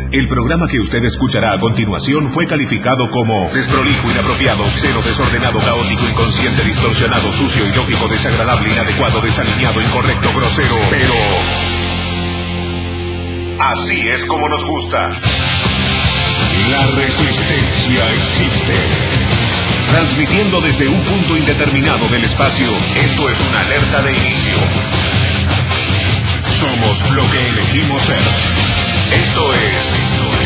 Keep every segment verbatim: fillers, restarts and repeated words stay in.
El programa que usted escuchará a continuación fue calificado como desprolijo, inapropiado, obsceno, desordenado, caótico, inconsciente, distorsionado, sucio, ilógico, desagradable, inadecuado, desalineado, incorrecto, grosero, pero... así es como nos gusta. La resistencia existe. Transmitiendo desde un punto indeterminado del espacio, esto es una alerta de inicio. Somos lo que elegimos ser. Esto es...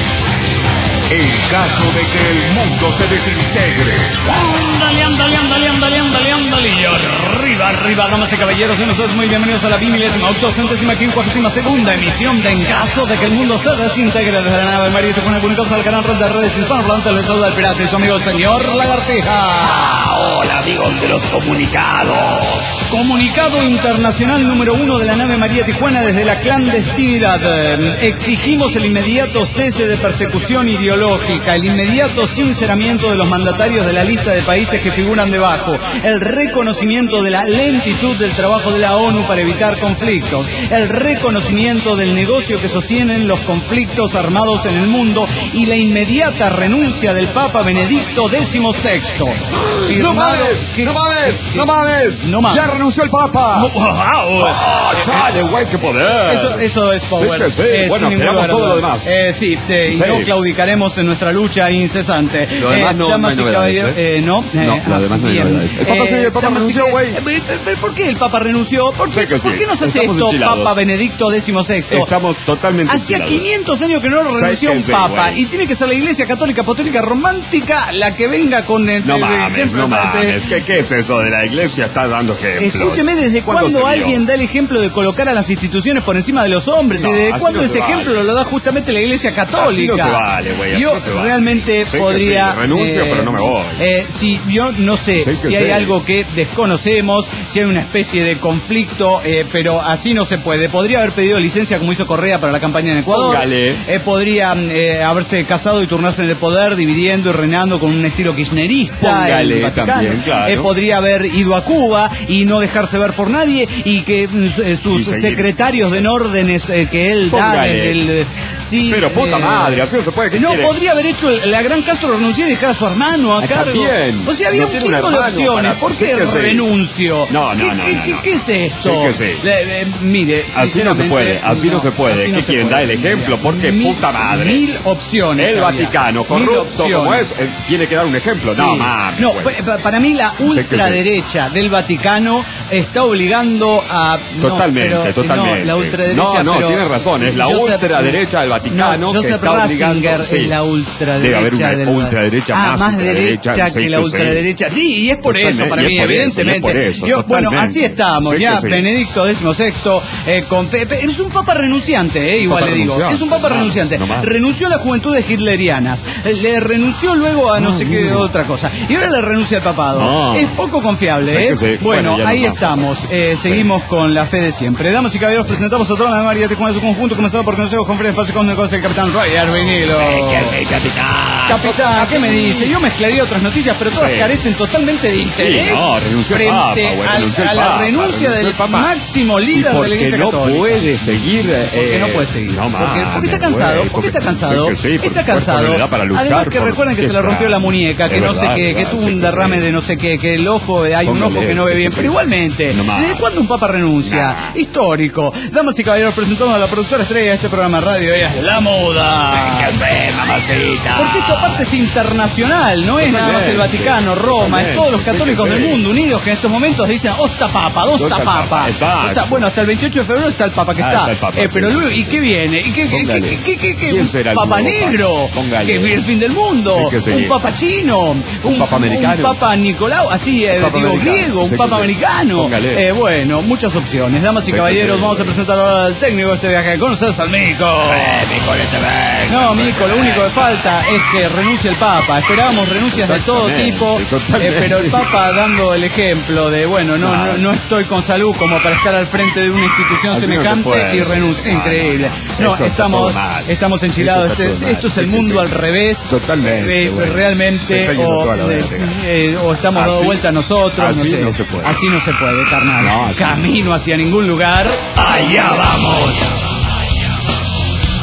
el caso de que el mundo se desintegre. Ándale, ándale, ándale, ándale, ándale, ándale. Y arriba, arriba, damas y caballeros, y nosotros muy bienvenidos a la bimilésima, octocentésima, quincuagésima segunda emisión de En caso de que el mundo se desintegre desde la nave María Tijuana, comunicados al canal Red de Redes Hispanohablantes. Les saluda el pirata y su amigo el señor Lagartija. Ah, hola, amigos de los comunicados. Comunicado internacional número uno de la nave María Tijuana desde la clandestinidad. Exigimos el inmediato cese de persecución ideológica, el inmediato sinceramiento de los mandatarios de la lista de países que figuran debajo, el reconocimiento de la lentitud del trabajo de la ONU para evitar conflictos, el reconocimiento del negocio que sostienen los conflictos armados en el mundo y la inmediata renuncia del Papa Benedicto decimosexto. ¡No mames! que... ¡No mames! ¡No mames! ¡No mames! ¡Ya renunció el Papa! No, wow, ¡Oh, chale, güey, qué poder! Eso, eso es power. Sí, que sí. Eh, Bueno, sin esperamos todo lo demás. Eh, sí, te, y Sí. no claudicaremos en nuestra lucha incesante. Lo demás eh, no- damas no hay y novedades, caballeros, ¿eh? eh, no, No, eh, lo demás no hay bien. novedades. El Papa sí, el Papa damas y renunció, ca- güey. eh, pero- pero ¿Por qué el Papa renunció? ¿Por qué, Sí que sí. ¿por qué nos hace Estamos esto enchilados. Papa Benedicto decimosexto? Estamos totalmente Hacía enchilados. quinientos años que no renunció que un sí, Papa, güey. y tiene que ser la Iglesia Católica Apostólica Romántica la que venga con el... No el mames, ejemplo no de- mames. ¿Qué, ¿Qué es eso de la iglesia? Está dando ejemplos. Escúcheme, ¿desde ¿Cuándo cuándo se vio? alguien da el ejemplo de colocar a las instituciones por encima de los hombres? No, ¿Y desde así cuándo no ese se vale. ejemplo lo da justamente la Iglesia Católica? Así no se vale, güey, así Yo no se vale. realmente Sé que podría... sí, renuncio, pero no me voy. Eh, sí, yo no sé Sé que si hay sé. algo que desconocemos, si hay una especie de conflicto, eh, pero así no se puede. Podría haber pedido licencia como hizo Correa para la campaña en Ecuador. Póngale. Eh, podría eh, haberse casado y turnarse en el poder, dividiendo y reinando con un estilo kirchnerista. Póngale el Vaticano. también, claro. Eh, podría haber ido a Cuba y no dejarse ver por nadie y que mm, eh, sus Y seguir. secretarios den órdenes eh, que él da Póngale. desde el... eh, sí, Pero puta eh, madre, así no se puede. ¿Qué no, quiere? podría haber hecho el- la gran Castro renunciar y dejar a su hermano a Ah, cargo. también. O sea, había No un tiene un chingo de hermano opciones. para- ¿Por sí qué que sí. renuncio? No, no, ¿Qué, no, qué, no, qué- no. qué es esto? Sí que sí. Le- eh, mire, Así no se sinceramente, puede, así no se puede. así no ¿Qué se quieren? puede. Da el ejemplo, porque Mil- puta madre. Mil opciones. El había. Vaticano, Mil corrupto como opciones. es, eh, tiene que dar un ejemplo. Sí. No, mames. No, güey. pa- para mí la que sí. ultraderecha del Vaticano está obligando a... no, Totalmente, pero- totalmente. No, la ultraderecha, No, no, pero- tienes razón, es la Joseph- ultraderecha del Vaticano No, que Joseph está obligando- Ratzinger sí. es la ultraderecha Debe haber una del ultraderecha ah, más más ultraderecha, derecha sí, que la sí. ultraderecha. Sí, y es por Totalmente, eso para y es mí, por eso, y es evidentemente. por eso, Yo, bueno, totalmente. así estamos, Sí que ya, sí. Benedicto decimosexto, eh, con fe- pe- es un papa renunciante, eh, igual Papa le digo, renunciante, es un papa no más, renunciante. no más. Renunció a las juventudes hitlerianas, eh, le renunció luego a no Ah, sé qué no. otra cosa, y ahora le renuncia al papado. No. Es poco confiable, Sí ¿eh? que sí. Bueno, Bueno, ya ahí nos estamos, eh, seguimos con la fe de siempre. Damas y caballeros, presentamos a toda la María Tijuana de su conjunto, comenzado por Consejo Conferencia Espacio con el capitán Roger Vinilo. ¿Qué hace, capitán? Capitán, ¿qué me dice? Yo mezclaría otras noticias, pero todas Sí. carecen totalmente de interés. Sí, no, renunció el frente Papa, güey, al- renunció el a la Papa, renuncia renunció del el Papa. máximo Y líder de la porque Iglesia no Católica. puede seguir. Porque eh, no puede seguir. No porque, mames, porque está cansado. güey, porque está porque- cansado. sí que sí, porque está el cuerpo cansado. no le da para luchar Además que por- recuerden que ¿qué se le está? rompió la muñeca, que Es no sé verdad, qué, es que verdad, tuvo sí un que derrame sí. de no sé qué, que el ojo, hay un Póngale, ojo que no ve sí bien. que Pero sí. igualmente, No más. ¿desde cuándo un papa renuncia? Nah. Histórico. Damas y caballeros, presentamos a la productora estrella de este programa de radio, ella es La Moda. ¿Qué hace, mamacita? Porque esto aparte es internacional, no es nada más el Vaticano, Roma, es todos los católicos del mundo unidos que en estos momentos dicen Osta Papa, Osta Papa. Exacto. Está- bueno, hasta el veintiocho de febrero está el Papa que Ah, está. está el Papa, Eh, pero sí. luego, ¿y qué viene? ¿Y qué, qué, Póngale. qué, qué, qué, qué- ¿Quién un será el Papa nuevo Papa? negro? Póngale. Que viene el fin del mundo. Sí que sí. Un Papa chino. Un, Papa americano. Un Papa Nicolau, así, eh, Papa digo, americano. griego, un Sí que Papa sí. americano. Póngale. Eh, bueno, muchas opciones. Damas y Sí que caballeros, sí. vamos a presentar ahora al técnico de este viaje. Con ustedes al Mico. Eh, Mico, este ven. No, Mico, lo único que falta es que renuncie el Papa. Esperábamos renuncias de todo Exactamente, tipo, totalmente. eh, pero el Papa dando el ejemplo de, bueno, no, no, no estoy con salud como para estar al frente de una institución Así no se semejante puede. y renuncia. No, Increíble. no, no. No, Esto está estamos, todo mal. estamos enchilados. Esto está Este- todo mal. esto es Sí el que mundo sí. al revés. Totalmente, Eh, bueno. realmente, Se está yendo o, toda la de- verga. eh, o estamos dando Así- vuelta nosotros. así no, sé. no se puede. Así no se puede, carnal. No, así Camino hacia ningún lugar. Allá vamos.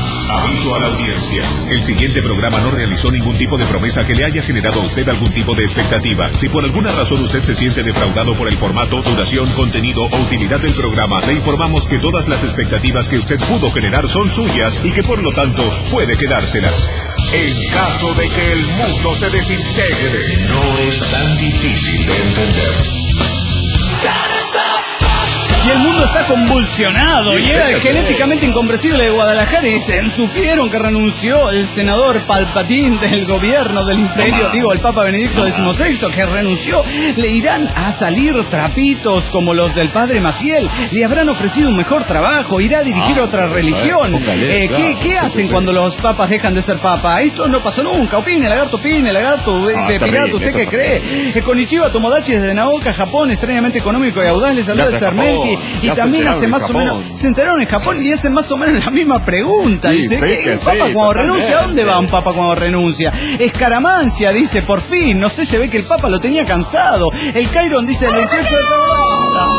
Aviso a la audiencia. El siguiente programa no realizó ningún tipo de promesa que le haya generado a usted algún tipo de expectativa. Si por alguna razón usted se siente defraudado por el formato, duración, contenido o utilidad del programa, le informamos que todas las expectativas que usted pudo generar son suyas y que por lo tanto puede quedárselas. En caso de que el mundo se desintegre, no es tan difícil de entender. Y el mundo está convulsionado. Llega el genéticamente incomprensible de Guadalajara y dicen, supieron que renunció el senador Palpatine del gobierno del imperio, Toma. digo, el Papa Benedicto decimosexto, que renunció. Le irán a salir trapitos como los del padre Maciel. Le habrán ofrecido un mejor trabajo, irá a dirigir ah, otra religión. Póngale, eh, claro, ¿Qué, qué hacen sí, cuando sí. los papas dejan de ser papa? Esto no pasó nunca. Opine, lagarto, opine, lagarto, ah, de pirata, ¿usted qué cree? Eh, Konichiwa Tomodachi desde Naoka, Japón, extrañamente económico y audaz, les saluda de Sarmelki. Y ya también hace más o menos, se enteraron en Japón y hacen más o menos la misma pregunta. Sí, dice, sí, ¿qué, un papa sí, cuando renuncia? ¿A dónde va un papa cuando renuncia? Escaramancia, dice, por fin, no sé, se ve que el papa lo tenía cansado. El Cairon dice el veintiocho de febrero.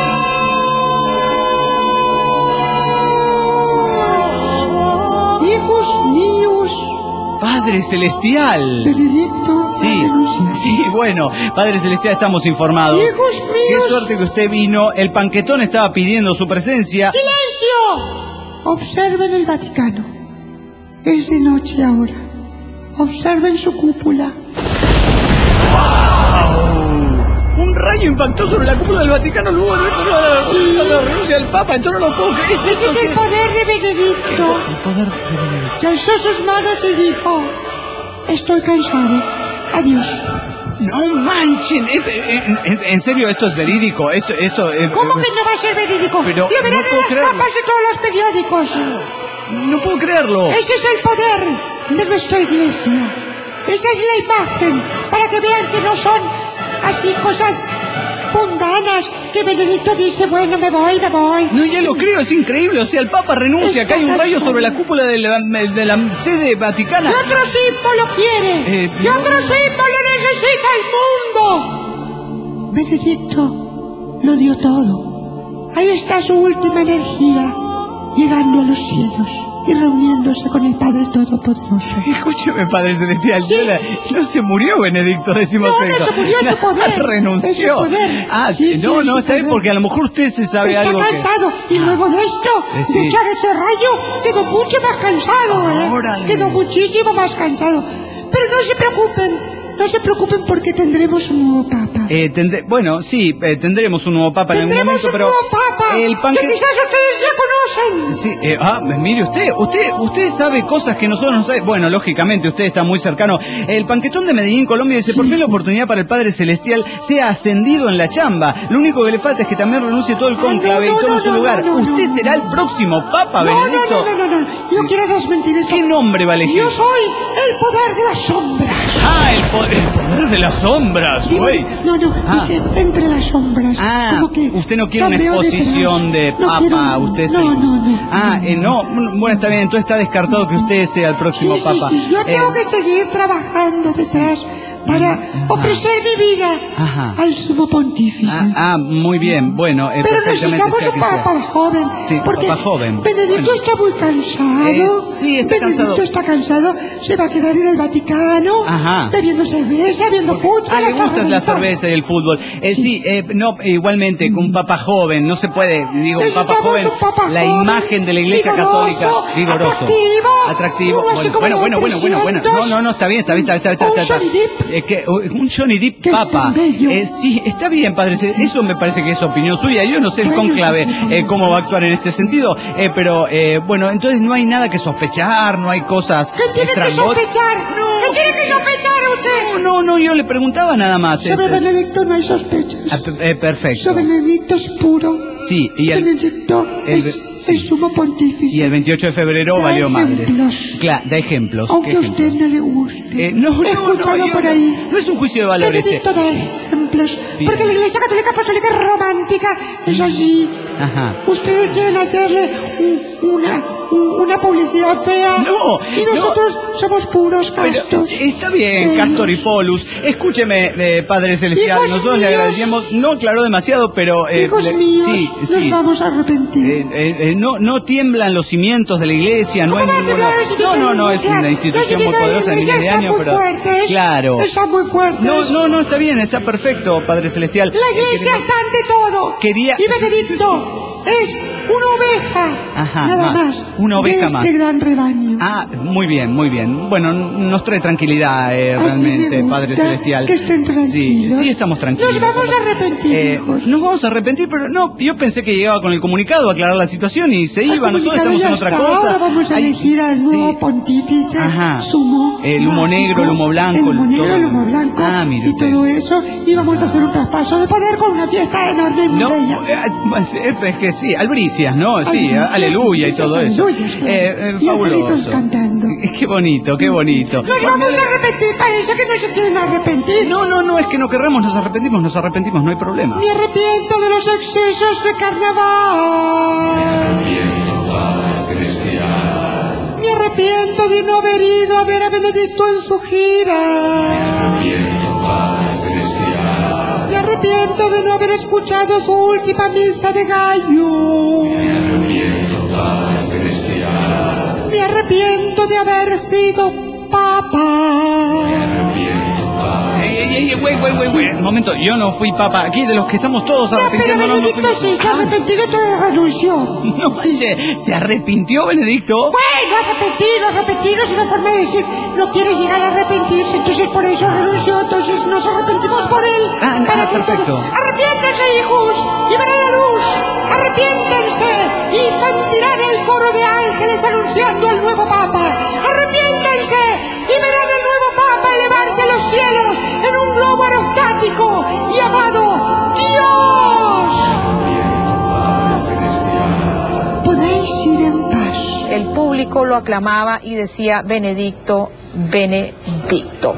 Hijos míos, Padre Celestial. Benedicto. Sí, sí, bueno, Padre Celestial, estamos informados. Hijos míos. Qué suerte que usted vino. El panquetón estaba pidiendo su presencia. ¡Silencio! Observen el Vaticano. Es de noche ahora. Observen su cúpula. ¡Wow! Un rayo impactó sobre la cúpula del Vaticano luego de la renuncia del Papa. Entonces no lo puedo creer. Ese es el poder de Benedicto. El poder de Benedicto. Que alzó sus manos y dijo: estoy cansado. Adiós. No manchen. En, en, en serio, esto es verídico. Esto, esto, eh, ¿Cómo que no va a ser verídico? Pero lo verán no puedo en las creerlo. tapas de todos los periódicos. No puedo creerlo. Ese es el poder de nuestra iglesia. Esa es la imagen, para que vean que no son así cosas mundanas, que Benedicto dice, bueno, me voy, me voy. No, ya lo creo, es increíble. O sea, el Papa renuncia, acá hay un rayo sobre la cúpula de la, de la sede vaticana. ¿Qué otro símbolo quiere? Eh, ¿Qué no. otro símbolo necesita el mundo? Benedicto lo dio todo. Ahí está su última energía, llegando a los cielos y reuniéndose con el Padre Todopoderoso. Escúcheme, Padre Celestial, ¿sí? no se murió Benedicto decimosexto. No, no se murió, ese poder. Renunció. Ese poder. Ah, sí, no, sí, no, está bien, porque a lo mejor usted se sabe está algo cansado, que... y luego de esto, eh, sí. de echar ese rayo, quedó mucho más cansado, ¿eh? Órale. Quedó muchísimo más cansado. Pero no se preocupen. No se preocupen porque tendremos un nuevo Papa. Eh, tendré, bueno, sí, eh, tendremos un nuevo Papa en algún momento, pero... ¡Tendremos un nuevo Papa! El panque... ¡Que quizás ustedes ya conocen! Sí, eh, ah, mire usted, usted usted sabe cosas que nosotros no sabemos. Bueno, lógicamente, usted está muy cercano. El panquetón de Medellín, Colombia, dice, sí. por fin la oportunidad para el Padre Celestial sea ascendido en la chamba. Lo único que le falta es que también renuncie todo el cónclave ah, no, no, y tome no, su no, lugar. No, no, usted no, será no. el próximo Papa, no, Benedicto. No, no, no, no, no. Yo sí. quiero desmentir eso. ¿Qué nombre va a elegir? Yo soy el poder de las sombras. Ah, el, po el poder de las sombras, güey. No, no, ah. dije entre las sombras. Ah, como que usted no quiere una exposición de, de Papa, no quiero, no, usted no, no, no. Ah, eh, no, bueno, está bien, entonces está descartado que usted sea el próximo sí, Papa. Sí, sí, yo eh, tengo que seguir trabajando detrás sí. para Ajá. ofrecer mi vida Ajá. al sumo pontífice. Ah, ah muy bien, bueno, eh, pero necesitamos un Papa joven. Sí, porque Papa joven. Benedicto bueno. está muy cansado. Eh, sí, está Benedicto cansado. está cansado, se va a quedar en el Vaticano, Ajá. bebiendo cerveza, viendo porque, fútbol. Ah, le gusta la cerveza y el fútbol. Eh, sí, sí eh, no, igualmente, con un Papa joven, no se puede, digo, un Papa joven, un papa la joven, imagen de la Iglesia vigoroso, Católica, vigoroso. Atractivo. Atractivo. Bueno, bueno, bueno, bueno, bueno, no, no, no, está bien, está bien, está bien, está bien. Está, está, está. Eh, que, un Johnny Depp Papa. Eh, sí, está bien, Padre. Sí. Eso me parece que es opinión suya. Yo no sé el bueno, cónclave eh, cómo va a actuar en este sentido. Eh, pero, eh, bueno, entonces no hay nada que sospechar, no hay cosas. ¿Qué tiene que sospechar? No. ¿Qué tiene que sospechar usted? No, no, no, yo le preguntaba nada más. Sobre eh, Benedicto no hay sospechas. Ah, eh, perfecto. Sobre Benedicto es puro. Sí, y el... Benedicto el, es... el sumo pontífice. Y el veintiocho de febrero da valió madres. Claro, da ejemplos. Aunque a usted no le guste. Eh, no, no, He escuchado no, yo, por ahí. No es un juicio de valor Benedicto este. da ejemplos. Bien. Porque la Iglesia Católica Apostólica Romántica es así. Ajá. Ustedes quieren hacerle un, una, un, una publicidad fea. No, y nosotros no. somos puros Pero castos. está bien, Eh, Castor y Polus. Escúcheme, eh, Padre Celestial, Hijos nosotros le míos. agradecemos, no aclaró demasiado, pero... Eh, Hijos le- míos, sí, nos sí. vamos a arrepentir. Eh, eh, eh, no, no tiemblan los cimientos de la iglesia, no hay ¿Cómo va a ninguno... temblar los cimientos No, no, de la no, es iglesia? una institución Los muy cimientos de la poderosa de iglesia miles de están años, muy pero... fuertes. Claro. Están muy fuertes. No, no, no, está bien, está perfecto, Padre Celestial. La iglesia Eh, está ante todo. Quería- Y Benedicto es una oveja. Ajá, Nada más. más. Una oveja de este más. gran rebaño. Ah, muy bien, muy bien. Bueno, nos trae tranquilidad eh, Así realmente, me gusta, Padre Celestial. que estén Sí, tranquilos. sí estamos tranquilos. Nos vamos a arrepentir, Eh, hijos. nos vamos a arrepentir, pero no, yo pensé que llegaba con el comunicado a aclarar la situación y se El iba, nosotros comunicado estamos ya en otra está. cosa. Ahora vamos a Ay, elegir al sí. nuevo pontífice Ajá. sumo. El humo mágico, negro, el humo blanco, El humo el- negro, todo. el humo blanco. Ah, mire y usted. todo eso. Y vamos a hacer un traspaso de poder con una fiesta enorme y muy No, bella. eh, es que sí, albricias, ¿no? Sí, Albricias, aleluya y albricias, todo eso. aleluyas, claro. Eh, eh, Y fabuloso. angelitos cantando. Qué bonito, qué bonito. Nos vamos a arrepentir, parece que no se quieren arrepentir. No, no, no, es que no querramos, nos arrepentimos, nos arrepentimos, no hay problema. Me arrepiento de los excesos de carnaval. Me arrepiento de no haber ido a ver a Benedicto en su gira. Me arrepiento de no haber escuchado su última misa de gallo. Me arrepiento de haber sido papa. Ey, ey, ey, güey, güey, güey, güey, un momento, yo no fui papa, aquí de los que estamos todos No, pero arrepintiéndonos, no Benedicto fuimos... sí está Ah, arrepentido, entonces renunció. no manches, ¿se arrepintió Benedicto? Bueno, arrepentirlo, arrepentirlo es una forma de decir, no quiere llegar a arrepentirse, entonces por eso renunció, entonces nos arrepentimos por él. Ah, no, Para ah, que perfecto. todo- Arrepiéntanse, hijos, y verán la luz. Arrepiéntanse y sentirán el coro de ángeles anunciando al nuevo Papa. Arrepiéntanse y verán al nuevo Papa elevarse a los cielos en un globo aerostático llamado Dios. Podéis ir en paz. El público lo aclamaba y decía Benedicto, Benedicto.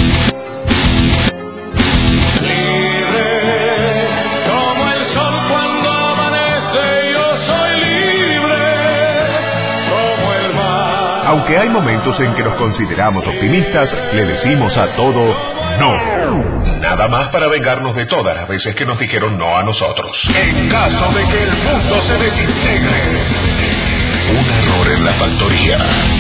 Como el sol cuando amanece, yo soy libre, como el mar. Aunque hay momentos en que nos consideramos optimistas, le decimos a todo no. Nada más para vengarnos de todas las veces que nos dijeron no a nosotros. En caso de que el mundo se desintegre. Un error en la factoría.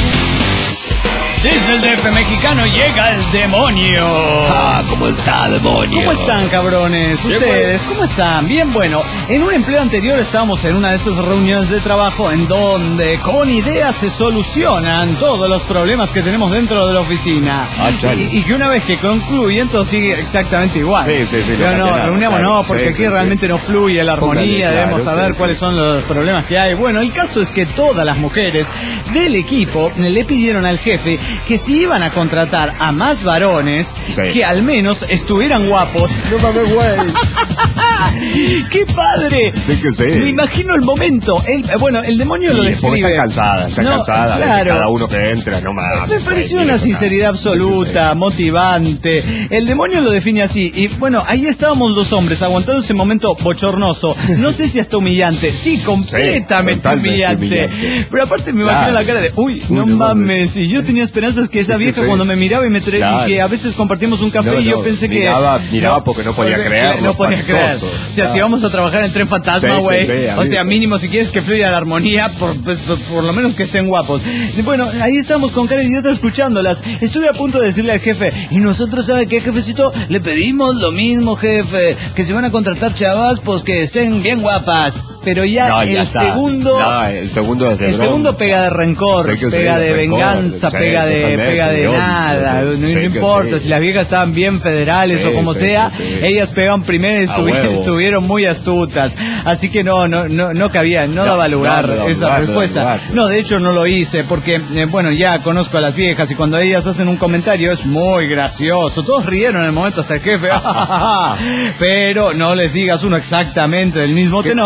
Desde el D F mexicano llega el demonio. Ah, ¿cómo está, demonio? ¿Cómo están, cabrones? ¿Ustedes cómo están? Bien, bueno, en un empleo anterior estábamos en una de esas reuniones de trabajo en donde con ideas se solucionan todos los problemas que tenemos dentro de la oficina. Ah, chale. y, y que una vez que concluyen todo sigue exactamente igual. Sí, sí, sí, no Pero no, cambia nada, reunamos claro. no, porque Sí, aquí sí, sí. realmente no fluye la armonía, Póngale, claro, debemos saber sí, cuáles sí. son los problemas que hay. Bueno, el caso es que todas las mujeres del equipo le pidieron al jefe que si iban a contratar a más varones, Sí. que al menos estuvieran guapos. No mames, güey. ¡Qué padre! Sí que sí. Me imagino el momento. El, eh, bueno, el demonio lo Sí, describe. porque está cansada, está No, cansada de que claro. cada uno que entra, no mames. Me pareció güey, una eso, sinceridad nada. absoluta, motivante. El demonio lo define así. Y bueno, ahí estábamos los hombres aguantando ese momento bochornoso. No sé si hasta humillante. Sí, completamente totalmente humillante. humillante. Pero aparte me imagino Claro. la cara de, uy, Uy, no no mames. mames. Y yo tenía esperanzas que esa Sí, vieja sí. cuando me miraba y me traía, Claro. que a veces compartimos un café No, y yo no, pensé que... miraba- miraba porque no podía creerlo, No podía creer. espantoso. O sea, si Claro. vamos a trabajar en Tren Fantasma, Sí, sí, güey. sí, a o mí sea, sí. mínimo si quieres que fluya la armonía, por, por, por- por lo menos que estén guapos. Y bueno, ahí estamos con cara de idiota escuchándolas. Estuve a punto de decirle al jefe, y nosotros, ¿sabe qué, jefecito? Le pedimos lo mismo, jefe, que si van a contratar chavas, pues que estén bien guapas. Pero ya No, el ya está. segundo... No, el segundo es de El broma. segundo pega de rencor, Sé que sí, pega de rencor, venganza, sí, pega de totalmente, pega de de odio, nada, sí, no, sé no que importa sí. si las viejas estaban bien federales Sí, o como sí, sea, sí, sí. ellas pegan primero y A estuvi- huevo. estuvieron muy astutas, así que no no no no cabía, no, No, daba lugar no, no daba esa lugar, no respuesta. daba lugar. No, de hecho no lo hice porque eh, bueno, ya conozco a las viejas y cuando ellas hacen un comentario es muy gracioso. Todos rieron en el momento hasta el jefe. Pero no les digas uno exactamente del mismo Qué tenor. extraño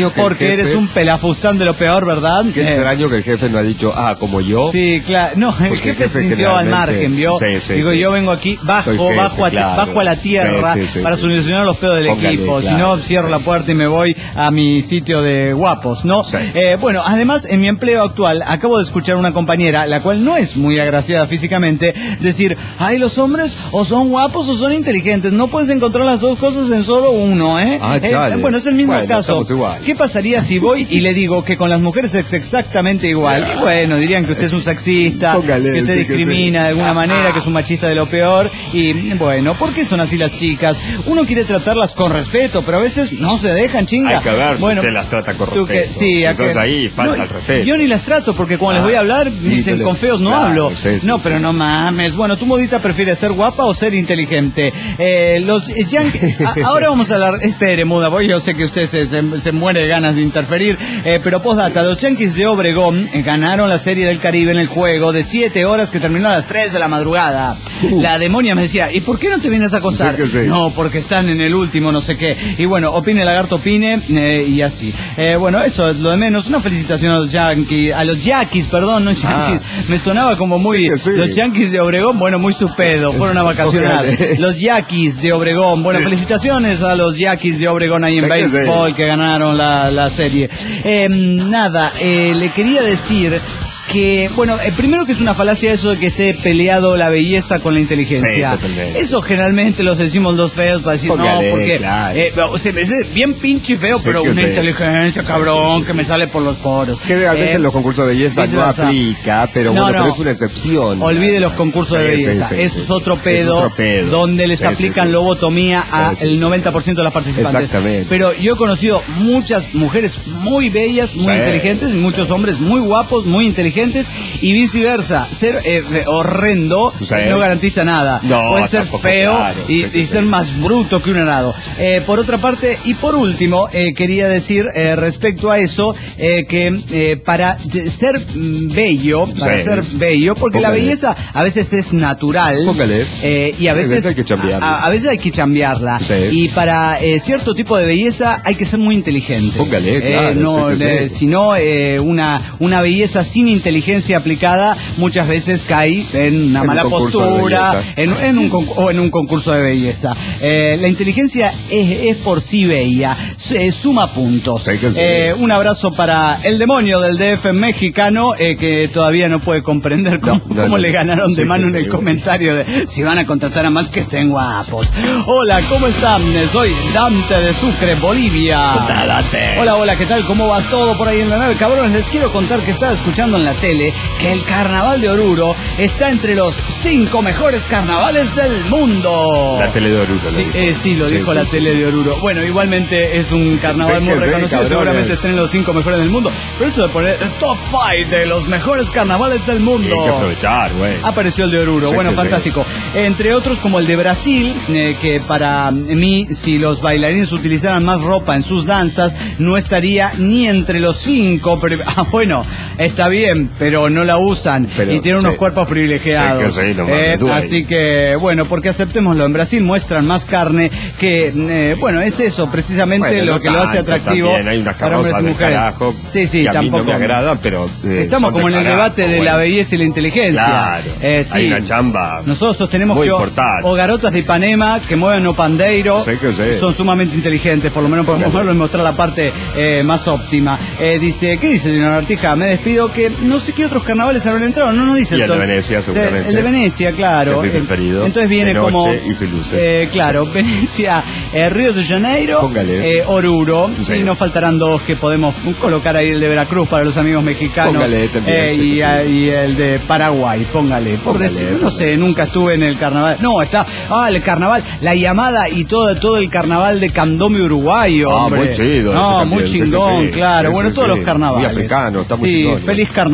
extraño que porque el jefe, eres un pelafustán de lo peor, ¿verdad? Qué Eh, extraño que el jefe no ha dicho, ah, como yo. Sí, claro. No, el Porque jefe el se jefe sintió al generalmente- margen, ¿vio? Sí, sí, Digo, sí. yo vengo aquí, bajo, Soy jefe, bajo, a, claro. bajo a la tierra Sí, sí, sí, para sí. solucionar los pedos del Póngale, equipo. Si claro, no, cierro sí. la puerta y me voy a mi sitio de guapos, ¿no? Sí. Eh, bueno, además, en mi empleo actual, acabo de escuchar una compañera, la cual no es muy agraciada físicamente, decir, ay, los hombres o son guapos o son inteligentes. No puedes encontrar las dos cosas en solo uno, ¿eh? Ah, Eh, chale. bueno, es el mismo Bueno, caso. estamos igual. ¿Qué pasaría si voy y le digo que con las mujeres es exactamente igual? Y bueno, dirían que usted es un sexista, Póngale, que usted sí, que discrimina de alguna manera, que es un machista de lo peor. Y bueno, ¿por qué son así las chicas? Uno quiere tratarlas con respeto, pero a veces no se dejan, chinga. Hay que ver si bueno, usted las trata con tú que- respeto. sí, a Entonces que- ahí falta no, el respeto. Yo ni las trato porque cuando Ah, les voy a hablar me sí, dicen tú le- con feos no claro, hablo. sí, sí, no, sí. pero no mames. Bueno, ¿tu modita prefiere ser guapa o ser inteligente? Eh, los yankees... a- ahora vamos a hablar... Espere, muda, porque yo sé que usted se, se, se muere de ganas de interferir, eh, pero postdata, los Yankees de Obregón eh, ganaron la Serie del Caribe en el juego de siete horas que terminó a las tres de la madrugada. Uh. La demonia me decía, ¿y por qué no te vienes a acostar? Sí que sí. No, porque están en el último, no sé qué. Y bueno, opine lagarto, opine, eh, y así. Eh, bueno, eso es lo de menos. Una felicitación a los Yankees, a los Yaquis, perdón, no Yankees. Me sonaba como muy... Sí que sí. Los Yankees de Obregón, bueno, muy su pedo, fueron a vacacionar. Póngale. Los Yaquis de Obregón, bueno, felicitaciones a los Yaquis de Obregón ahí en Sí que sí. béisbol que ganaron la, la serie. Eh, nada, eh, le quería decir que, bueno, eh, primero que es una falacia eso de que esté peleado la belleza con la inteligencia. Sí, totalmente. Eso generalmente los decimos los feos para decir, Póngale, no, porque claro. eh, o sea, es bien pinche y feo, Sí pero que una sí. inteligencia, cabrón, Sí, sí, que me sale por los poros. Que realmente Eh, en los concursos de belleza no viceversa. aplica, pero No, bueno, no. pero es una excepción. Olvide los concursos de Sí, sí, belleza. sí, Eso sí, es sí. otro pedo, Es otro pedo. donde les Sí, sí, aplican sí. lobotomía a Sí, sí, el sí. noventa por ciento de las participantes. Exactamente. Pero yo he conocido muchas mujeres muy bellas, muy Sí, inteligentes, y muchos sí. hombres muy guapos, muy inteligentes, y viceversa. Ser eh, horrendo Sí. no garantiza nada. No, Puede ser tampoco, feo claro, y, sí, sí, y ser sí. más bruto que un arado. Eh, por otra parte, y por último, eh, quería decir eh, respecto a eso, eh, que eh, para de- ser mm, bello, para Sí. ser bello, porque la Póngale. belleza a veces es natural. Póngale. eh, y a A veces, veces hay que chambearla. a, a veces hay que chambearla. Sí. Y para eh, cierto tipo de belleza hay que ser muy inteligente. Póngale, Eh, claro, no, sí que eh, sí. Si no, eh, una, una belleza sin inteligencia aplicada muchas veces cae en una En un mala concurso de postura, belleza. en, en un, con- o en un concurso de belleza. Eh, la inteligencia es, es por sí bella, su- eh, suma puntos. Sí que sí. Eh, un abrazo para el demonio del D F mexicano, eh, que todavía no puede comprender cómo, No, no, cómo no, le no. ganaron de Sí mano que en el sí. comentario de si van a contratar a más que estén guapos. Hola, ¿cómo están? Soy Dante de Sucre, Bolivia. Hola, hola, ¿qué tal? ¿Cómo vas todo por ahí en la nave? Cabrones, les quiero contar que estaba escuchando en la tele que el carnaval de Oruro está entre los cinco mejores carnavales del mundo. La tele de Oruro, lo Sí, dijo. eh, sí, lo Sí, dijo sí, la sí. tele de Oruro. Bueno, igualmente es un carnaval Sí muy que sí, reconocido, cabrones. seguramente estén en los cinco mejores del mundo. Pero eso de poner el top five de los mejores carnavales del mundo. Hay que aprovechar, güey. Apareció el de Oruro, Sí bueno, que sí. fantástico. Entre otros como el de Brasil, eh, que para mí, si los bailarines utilizaran más ropa en sus danzas, no estaría ni entre los cinco. Pero, ah, bueno, está bien, pero no la usan Pero, y tienen unos sí. cuerpos privilegiados. Sí que sí, no mames, Eh, duele. así que, bueno, porque aceptémoslo, en Brasil muestran más carne que, eh, bueno, es eso, precisamente Bueno, lo no que lo hace tanto, atractivo también hay unas para hombres carrozas y del mujeres. carajo Sí, sí, que a mí tampoco. no me agradan, pero eh, Estamos son como en del el carajo, debate de la bueno. belleza y la inteligencia. Claro, Eh, sí. hay una chamba Nosotros sostenemos muy que o, importante. o garotas de Ipanema que mueven o pandeiro Sí que sí. son sumamente inteligentes, por lo menos podemos Claro. verlo y mostrar la parte eh, más óptima. Eh, dice, ¿qué dice, señor Artija? Me despido, que no sé qué otros carnavales habrán entrado, no nos dice Y el de todo. Venecia, Se- seguramente. El de Venecia, claro. Que es mi Eh, preferido. Entonces viene De como... noche y sin luces. eh, claro, Venecia, eh, Río de Janeiro, Póngale. eh, Oruro, Sí. y nos faltarán dos que podemos colocar ahí, el de Veracruz para los amigos mexicanos. Póngale también, eh, sí, y, sí. a- y el de Paraguay, póngale. Por Póngale, decir, no póngale. sé, nunca estuve en el carnaval. No, está, ah, el carnaval, la llamada y todo, todo el carnaval de Candombe uruguayo, Ah, hombre. muy chido, No, ese muy también, sí que chingón, sí. claro. Sí, bueno, sí, todos sí. los carnavales. Muy africano, está muy Sí, chingón. feliz carnaval.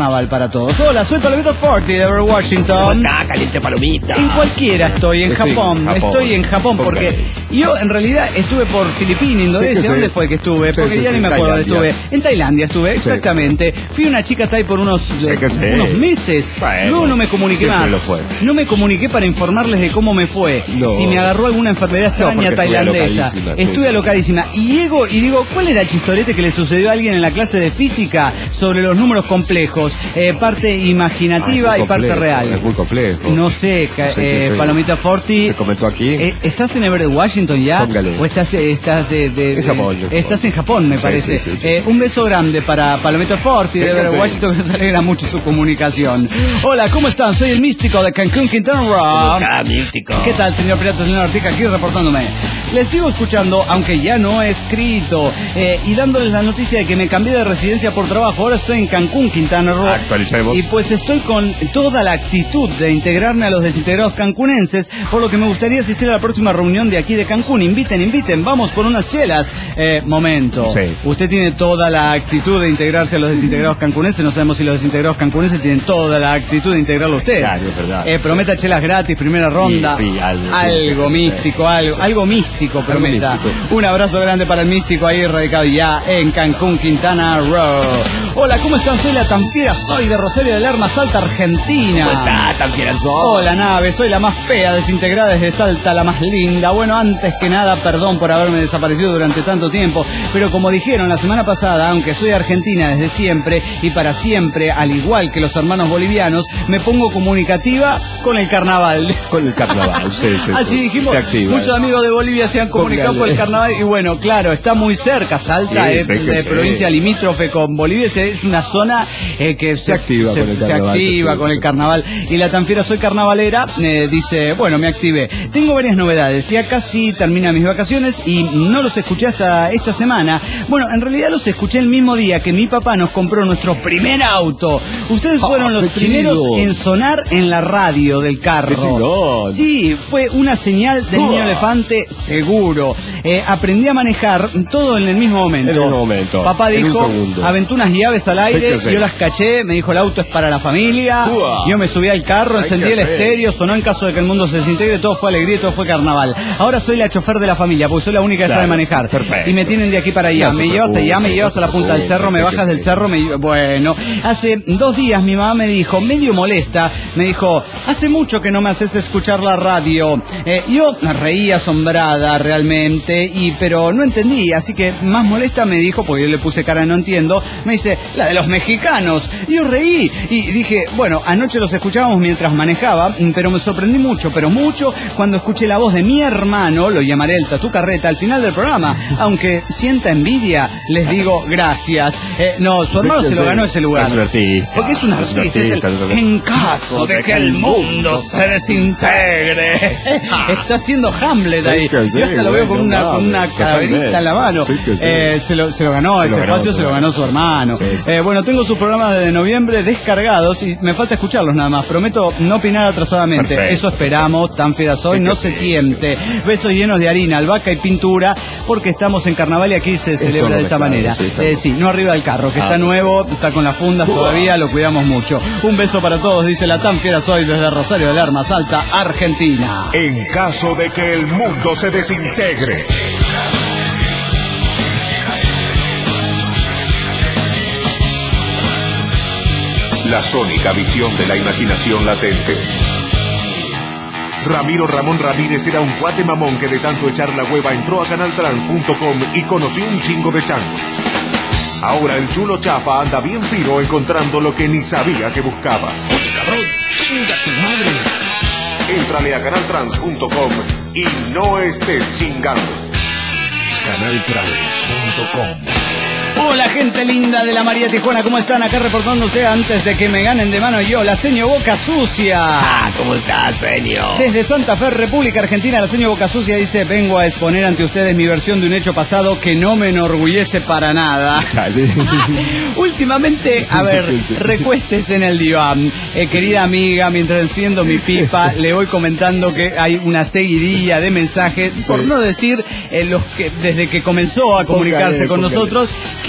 carnaval para todos. Hola, soy Palomito Forti de Everett, Washington. Está caliente palomita. En cualquiera estoy, en Estoy Japón. en Japón. Estoy en Japón porque Ok. yo en realidad estuve por Filipinas, Indonesia. Sí, ¿Dónde sí. fue que estuve? Sí, Porque sí, ya sí, ni me acuerdo dónde Tailandia. estuve. En Tailandia estuve, exactamente. Fui una chica Thai por unos, Sí que sí. unos meses. Bueno, Luego no me comuniqué siempre más. lo fue. No me comuniqué para informarles de cómo me fue. No. Si me agarró alguna enfermedad extraña porque estuve tailandesa. alocadísima, sí, Estuve sí. alocadísima. Y llego y digo, ¿cuál era el chistorete que le sucedió a alguien en la clase de física sobre los números complejos? Eh, parte imaginativa Ah, es y muy parte complejo, real. es muy complejo. No sé, ca- Sí, eh, sí, sí. Palomita Forti. Se comentó aquí. Eh, ¿Estás en Everett, Washington ya? Póngale. ¿O estás, eh, estás de, de- En de- Japón, en Japón. Estás en Japón, me Sí, parece. sí, sí, sí. Eh, un beso grande para Palomita Forti Sí, de que Everett, sí. Washington, que nos alegra mucho su comunicación. Hola, ¿cómo están? Soy el místico de Cancún, Quintana Roo. Está místico. ¿Qué tal, señor Pirata, señor Ortica? Aquí reportándome. Les sigo escuchando, aunque ya no he escrito, eh, y dándoles la noticia de que me cambié de residencia por trabajo. Ahora estoy en Cancún, Quintana Roo. Actualicemos. Y pues estoy con toda la actitud de integrarme a los desintegrados cancunenses, por lo que me gustaría asistir a la próxima reunión de aquí de Cancún. Inviten, inviten, vamos por unas chelas. Eh, momento. Sí. Usted tiene toda la actitud de integrarse a los desintegrados cancunenses. No sabemos si los desintegrados cancunenses tienen toda la actitud de integrarlo a usted. Claro, es verdad. Eh, prometa chelas gratis, primera ronda. Sí, sí, algo. Algo místico, algo, algo místico, prometa. místico. Un abrazo grande para el místico ahí radicado ya en Cancún, Quintana Roo. Hola, ¿cómo están? Soy la tan fiera, soy de Rosario del Lerma, Salta, Argentina. ¿Cómo está? Tan fiera sos. Hola, nave, soy la más fea, desintegrada desde Salta, la más linda. Bueno, antes que nada, perdón por haberme desaparecido durante tanto tiempo, pero como dijeron la semana pasada, aunque soy argentina desde siempre y para siempre, al igual que los hermanos bolivianos, me pongo comunicativa con el carnaval. Con el carnaval, sí, sí. Así sí. dijimos, Se activa. muchos amigos de Bolivia se han comunicado Póngale. por el carnaval y bueno, claro, está muy cerca, Salta Sí, es sé que de sí. provincia limítrofe con Bolivia, es- es una zona eh, que se, activa se, con el se carnaval, activa se con el activa. carnaval. Y la tan fiera soy carnavalera, eh, dice, bueno, me activé. Tengo varias novedades, ya casi terminan mis vacaciones y no los escuché hasta esta semana. Bueno, en realidad los escuché el mismo día que mi papá nos compró nuestro primer auto. Ustedes fueron Ah, los qué primeros chido. en sonar en la radio del carro. Qué chingón. Sí, fue una señal del niño Uah. elefante seguro. Eh, aprendí a manejar todo en el mismo momento. En el mismo momento, Papá en un dijo, segundo. aventó unas llaves al aire, que sí. yo las caché, me dijo el auto es para la familia. Uah. Yo me subí al carro, Hay encendí que el hacer. estéreo, sonó en caso de que el mundo se desintegre, todo fue alegría y todo fue carnaval. Ahora soy la chofer de la familia, porque soy la única que Claro, sabe manejar. perfecto. Y me tienen de aquí para allá. No se me llevas preocupe, allá, me llevas a la no se punta del preocupe, cerro, me sé bajas que del sí. cerro, me... Bueno, hace dos días mi mamá me dijo, medio molesta, me dijo, hace mucho que no me haces escuchar la radio. Eh, yo me reí asombrada realmente, y pero no entendí, así que más molesta me dijo, porque yo le puse cara de no entiendo, me dice, la de los mexicanos. Y yo reí y dije, bueno, anoche los escuchábamos mientras manejaba, pero me sorprendí mucho, pero mucho, cuando escuché la voz de mi hermano, lo llamaré el Tatu Carreta, al final del programa. Aunque sienta envidia, les digo gracias. Eh, no, su Sí hermano que se lo sí. ganó ese lugar. Es un artista. Porque es un Es un artista. es el- artista, es un artista. en caso de que el mundo se desintegre. Está haciendo Hamlet Sí ahí. que sí, Yo hasta lo veo con güey, una, no con una mames, calaverita totalmente. en la mano. Sí que sí. Eh, se, lo, se lo ganó, Se ese lo ganó, espacio se se lo lo ganó ganó. su hermano. Sí, sí. Eh, bueno, tengo sus programas de noviembre descargados y me falta escucharlos nada más. Prometo no opinar atrasadamente. Perfecto. Eso esperamos, tan fiera soy, Sí que no sí, se tiente. Besos llenos de harina, albahaca y pintura, porque estamos en carnaval y aquí se celebra todo de esta mezclado, manera. sí, está Eh, bien. sí, no arriba del carro, que Ah, está bien. nuevo, está con las fundas todavía, lo cuidamos mucho. Un beso para todos, dice la tan fiera soy desde Rosario del Lerma, Salta, Argentina. En caso de que el mundo se desintegre. La sónica visión de la imaginación latente. Ramiro Ramón Ramírez era un cuate mamón que de tanto echar la hueva entró a canal trans punto com y conoció un chingo de changos. Ahora el chulo Chapa anda bien fino encontrando lo que ni sabía que buscaba. Cabrón, chinga tu madre. Éntrale a canal trans punto com y no estés chingando. canal trans punto com. Hola gente linda de la María Tijuana, ¿cómo están? Acá reportándose antes de que me ganen de mano yo, la seño Boca Sucia. Ah, ¿cómo estás, señor? Desde Santa Fe, República Argentina, la seño Boca Sucia dice, vengo a exponer ante ustedes mi versión de un hecho pasado que no me enorgullece para nada. Chale. Últimamente, a ver, recuéstese en el diván. Eh, querida amiga, mientras enciendo mi pipa, le voy comentando que hay una seguidilla de mensajes, por no decir eh, los que desde que comenzó a comunicarse Póngale, con póngale. nosotros, que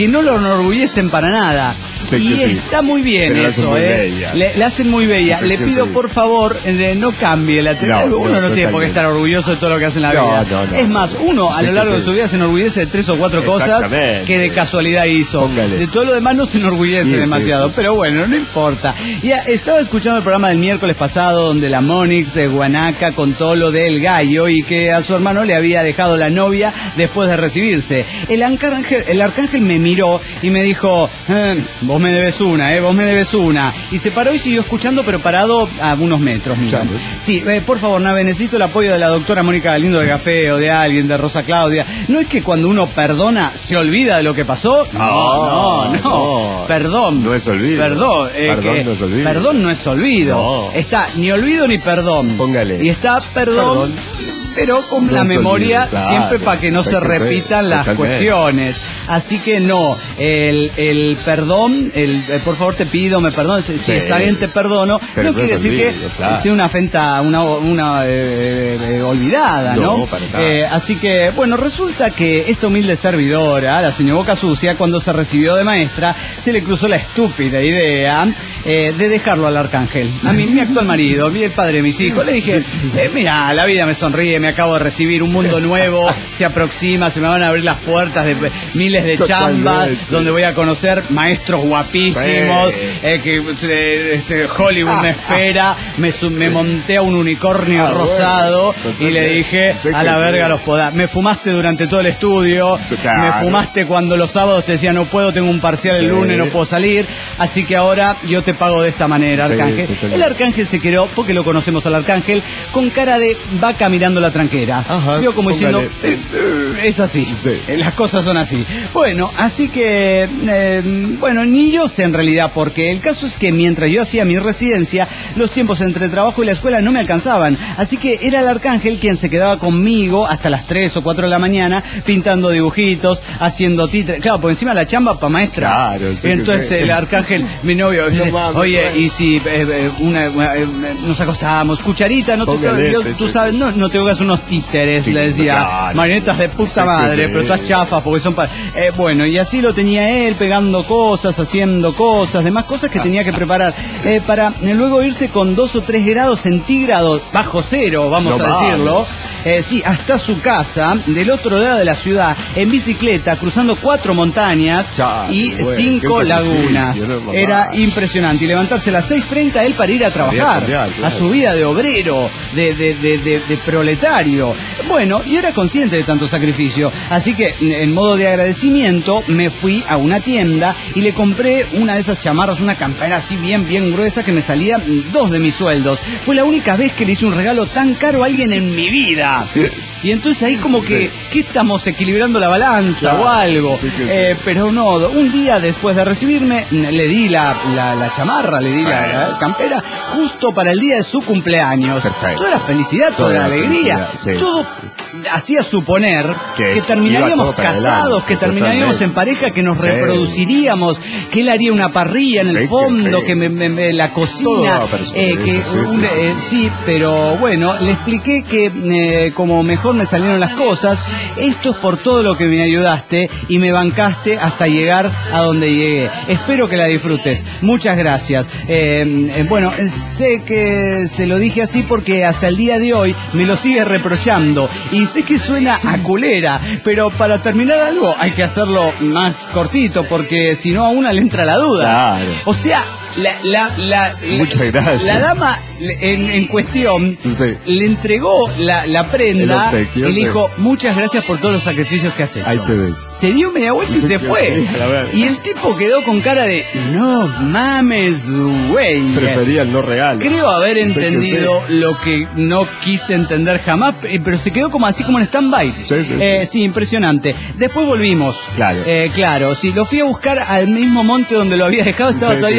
que no lo enorgullecen para nada. Sí, y sí. está muy bien Pero la hacen eso, muy ¿eh? bella. Le, le hacen muy bella. Sí, Le que pido, sí. por favor, eh, no cambie la tendencia. No, Uno no, no, tiene por qué totalmente. estar orgulloso de todo lo que hace en la No, vida. no, no. Es más, uno a Sí, lo que largo de sí. su vida se enorgullece de tres o cuatro cosas Exactamente. que de casualidad hizo. Póngale. De todo lo demás no se enorgullece Sí, sí, demasiado. sí, sí. Pero bueno, no importa. Ya estaba escuchando el programa del miércoles pasado donde la Monix de Guanaca contó lo del gallo y que a su hermano le había dejado la novia después de recibirse. El arcángel, el arcángel me miró y me dijo, eh, vos me debes una, eh, vos me debes una. Y se paró y siguió escuchando, pero parado a unos metros, mira. Chale. Sí, eh, por favor, Nave, necesito el apoyo de la doctora Mónica Galindo de Café o de alguien, de Rosa Claudia. ¿No es que cuando uno perdona se olvida de lo que pasó? No, no, no. no. Perdón. No es olvido. Perdón. eh, Perdón que- no es olvido. Perdón no es olvido. No. Está ni olvido ni perdón. Póngale. Y está perdón. Perdón. Pero con No la es memoria olvido, claro. siempre para que no Sí, se que sí, repitan las totalmente. cuestiones. Así que no, el, el perdón, el, eh, por favor te pido, me perdones, si Sí. está bien te perdono, Pero no no quiere es decir olvido, que claro. sea una afrenta, una, una eh, eh, olvidada, ¿no? No, para nada. Eh, así que, bueno, resulta que esta humilde servidora, la señora Boca Sucia, cuando se recibió de maestra, se le cruzó la estúpida idea eh, de dejarlo al arcángel. A mí, mi actual marido, mi- el padre de mis hijos, le dije, eh, mira, la vida me sonríe, me acabo de recibir un mundo nuevo, se aproxima, se me van a abrir las puertas de pe- miles de Totalmente. chambas, donde voy a conocer maestros guapísimos, Sí. eh, que eh, ese Hollywood me espera, me, su- me monté a un unicornio Ah, rosado bueno, y le dije, sí a la que verga sí. los podás. Me fumaste durante todo el estudio, Sí, claro. me fumaste cuando los sábados te decía no puedo, tengo un parcial el Sí. lunes, no puedo salir, así que ahora yo te pago de esta manera, Sí, arcángel. totalmente. El arcángel se quedó, porque lo conocemos al arcángel, con cara de vaca mirando la tranquera. Ajá, Vio como diciendo, póngale. "Eh, eh, es así, Sí. Eh, las cosas son así. Bueno, así que, eh, bueno, ni yo sé en realidad, porque el caso es que mientras yo hacía mi residencia, los tiempos entre el trabajo y la escuela no me alcanzaban. Así que era el arcángel quien se quedaba conmigo hasta las tres o cuatro de la mañana, pintando dibujitos, haciendo títeres. Claro, por encima la chamba para maestra. Claro, sí que Entonces sí. el arcángel, mi novio, dice, mames, oye, bueno. y si eh, eh, una, una, eh, nos acostábamos, cucharita, no te, Póngale, yo- sí, tú sí, sabes, sí. no, no te hagas unos títeres, Sí, le decía, claro. marionetas de puta Sí que madre, sí. pero todas chafas porque son para... Eh, bueno, y así lo tenía él, pegando cosas, haciendo cosas, demás cosas que tenía que preparar, eh, para eh, luego irse con dos o tres grados centígrados, bajo cero, vamos No a mames. decirlo, eh, sí, hasta su casa, del otro lado de la ciudad, en bicicleta, cruzando cuatro montañas Chale, y bueno, cinco qué lagunas. sacrificio, ¿no, mamá? Era impresionante. Y levantarse a las seis treinta él para ir a trabajar, cambiar, claro. a su vida de obrero, de, de, de, de, de proletario. Bueno, y era consciente de tanto sacrificio. Así que, en modo de agradecimiento, me fui a una tienda y le compré una de esas chamarras, una campera así bien, bien gruesa que me salía mm, dos de mis sueldos. Fue la única vez que le hice un regalo tan caro a alguien en mi vida. Y entonces ahí como que, Sí. ¿qué estamos equilibrando la balanza Claro, o algo? sí que sí. Eh, pero no, un día después de recibirme, le di la, la, la chamarra, le di Sí. la, la campera, justo para el día de su cumpleaños. Perfecto. Toda la felicidad, toda, Toda la la alegría, felicidad, sí. todo hacía suponer Que que, iba terminaríamos todo para casados, adelante, que terminaríamos totalmente. en pareja, que nos Sí. reproduciríamos, que él haría una parrilla en Sí, el que fondo, sí. que, me, me- me- la Todo cocina, daba para eh, eso, que sí, un- sí. eh, sí, pero bueno, le expliqué que eh, como mejor me salieron las cosas, esto es por todo lo que me ayudaste y me bancaste hasta llegar a donde llegué. Espero que la disfrutes. Muchas gracias. Eh, eh, bueno, sé que se lo dije así porque hasta el día de hoy me lo sigue reprochando y sé que suena a culera, pero para terminar algo hay que hacerlo más cortito porque si no a una le entra la duda. Claro. O sea, la, la, la, la- Muchas gracias. la dama en, en cuestión Sí. le entregó la, la El prenda obsequio, y le sí. dijo muchas gracias por todos los sacrificios que has hecho. Ahí te ves. Se dio media vuelta y Sí, se sí, fue. sí, a ver. Y el tipo quedó con cara de no mames, güey. Prefería el no regalo. Creo haber Sí que entendido lo que no quise entender jamás, eh, pero se quedó como así como en stand-by. Sí, sí, Eh, sí, impresionante. Después volvimos. Claro. Eh, claro, sí, lo fui a buscar al mismo monte donde lo había dejado, estaba Sí, todavía sí, sí. paradito